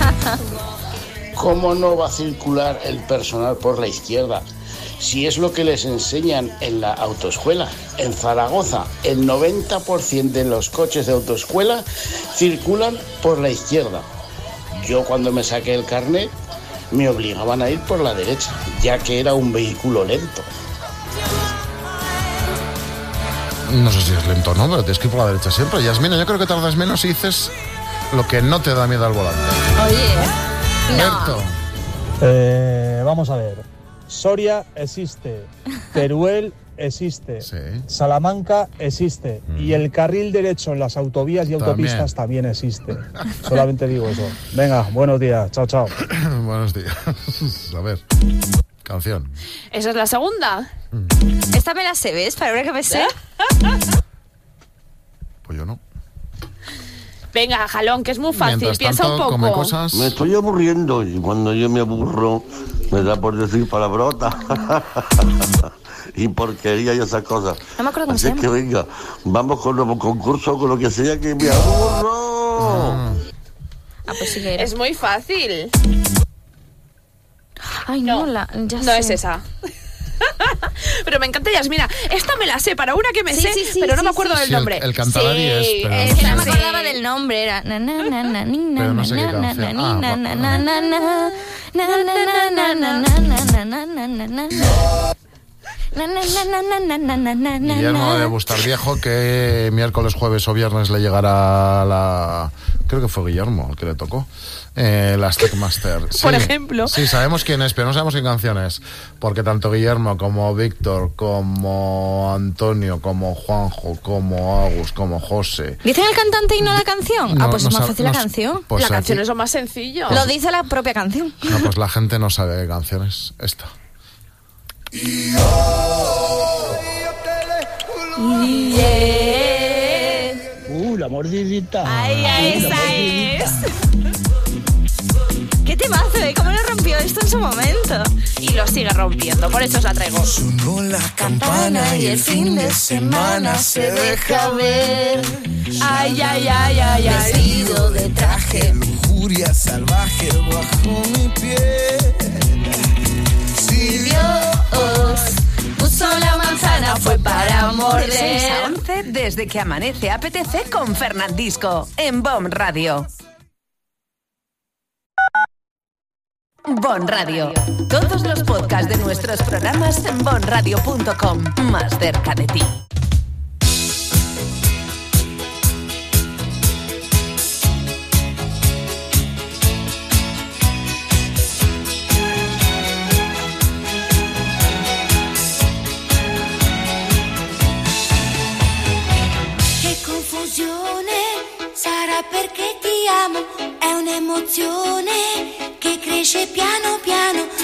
¿Cómo no va a circular el personal por la izquierda? Si es lo que les enseñan en la autoescuela. En Zaragoza, el noventa por ciento de los coches de autoescuela circulan por la izquierda. Yo cuando me saqué el carnet, me obligaban a ir por la derecha, ya que era un vehículo lento. No sé si es lento o no, pero tienes que ir por la derecha siempre. Yasmina, yo creo que tardas menos si dices lo que no te da miedo al volante. Oye, Berto. Eh, vamos a ver. Soria existe, Teruel existe, Salamanca existe mm. y el carril derecho en las autovías y autopistas también, también existe. Solamente digo eso. Venga, buenos días. Chao, chao. Buenos días. A ver, canción. ¿Esa es la segunda? Mm. Esta me la sé, ¿ves? Para ahora que me sé. Pues yo no. Venga, Jalón, que es muy fácil. Mientras Piensa tanto, un poco. come cosas. Me estoy aburriendo y cuando yo me aburro me da por decir palabrota y porquería y esas cosas. No me acuerdo cómo Así se es llama. que venga, vamos con nuevo concurso, con lo que sea que me aburro. Ah, pues sí que era. Es muy fácil. Ay, no, la, ya no sé. es esa. Pero me encanta Yasmina. Esta me la sé, para una que me Sí, sé, sí, sí, pero no sí, me acuerdo sí. del Sí, el- nombre. el Cantarari sí, es, pero Es no que sé. no me acordaba del nombre, era na na na na ni na Pero no na sé qué na na canción. ni Ah, na va- na na na na na na na na na na na na na na na na. Na, na, na, na, na, na, na, na, na, Guillermo na. de Bustarviejo, que miércoles, jueves o viernes le llegará la... Creo que fue Guillermo el que le tocó. Eh, la Stackmaster. Sí, Por ejemplo. Sí, sabemos quién es, pero no sabemos qué canción es. Porque tanto Guillermo como Víctor, como Antonio, como Juanjo, como Agus, como José... ¿Dicen el cantante y no la canción? No, Ah, pues no es más sab- fácil no la s- canción. pues la aquí- canción es lo más sencillo. Lo dice la propia canción. No, pues la gente no sabe qué canción es esta. Yeah. Uh, la mordidita. Ay, ay, esa es. ¿Qué temazo, eh? ¿Cómo lo rompió esto en su momento? Y lo sigue rompiendo, por eso os la traigo. Sonó la campana y el fin de semana se deja ver. Ay, ay, ay, ay, ay. Vestido de traje, lujuria salvaje bajo mi piel. Si Dios puso la manzana fue para De morder. seis a once, desde que amanece A P T C con Fernandisco, en Bon Radio. Bon Radio. Todos los podcasts de nuestros programas en bon radio punto com. Más cerca de ti. Che confusione, sarà perché ti amo, è un'emozione che cresce piano piano,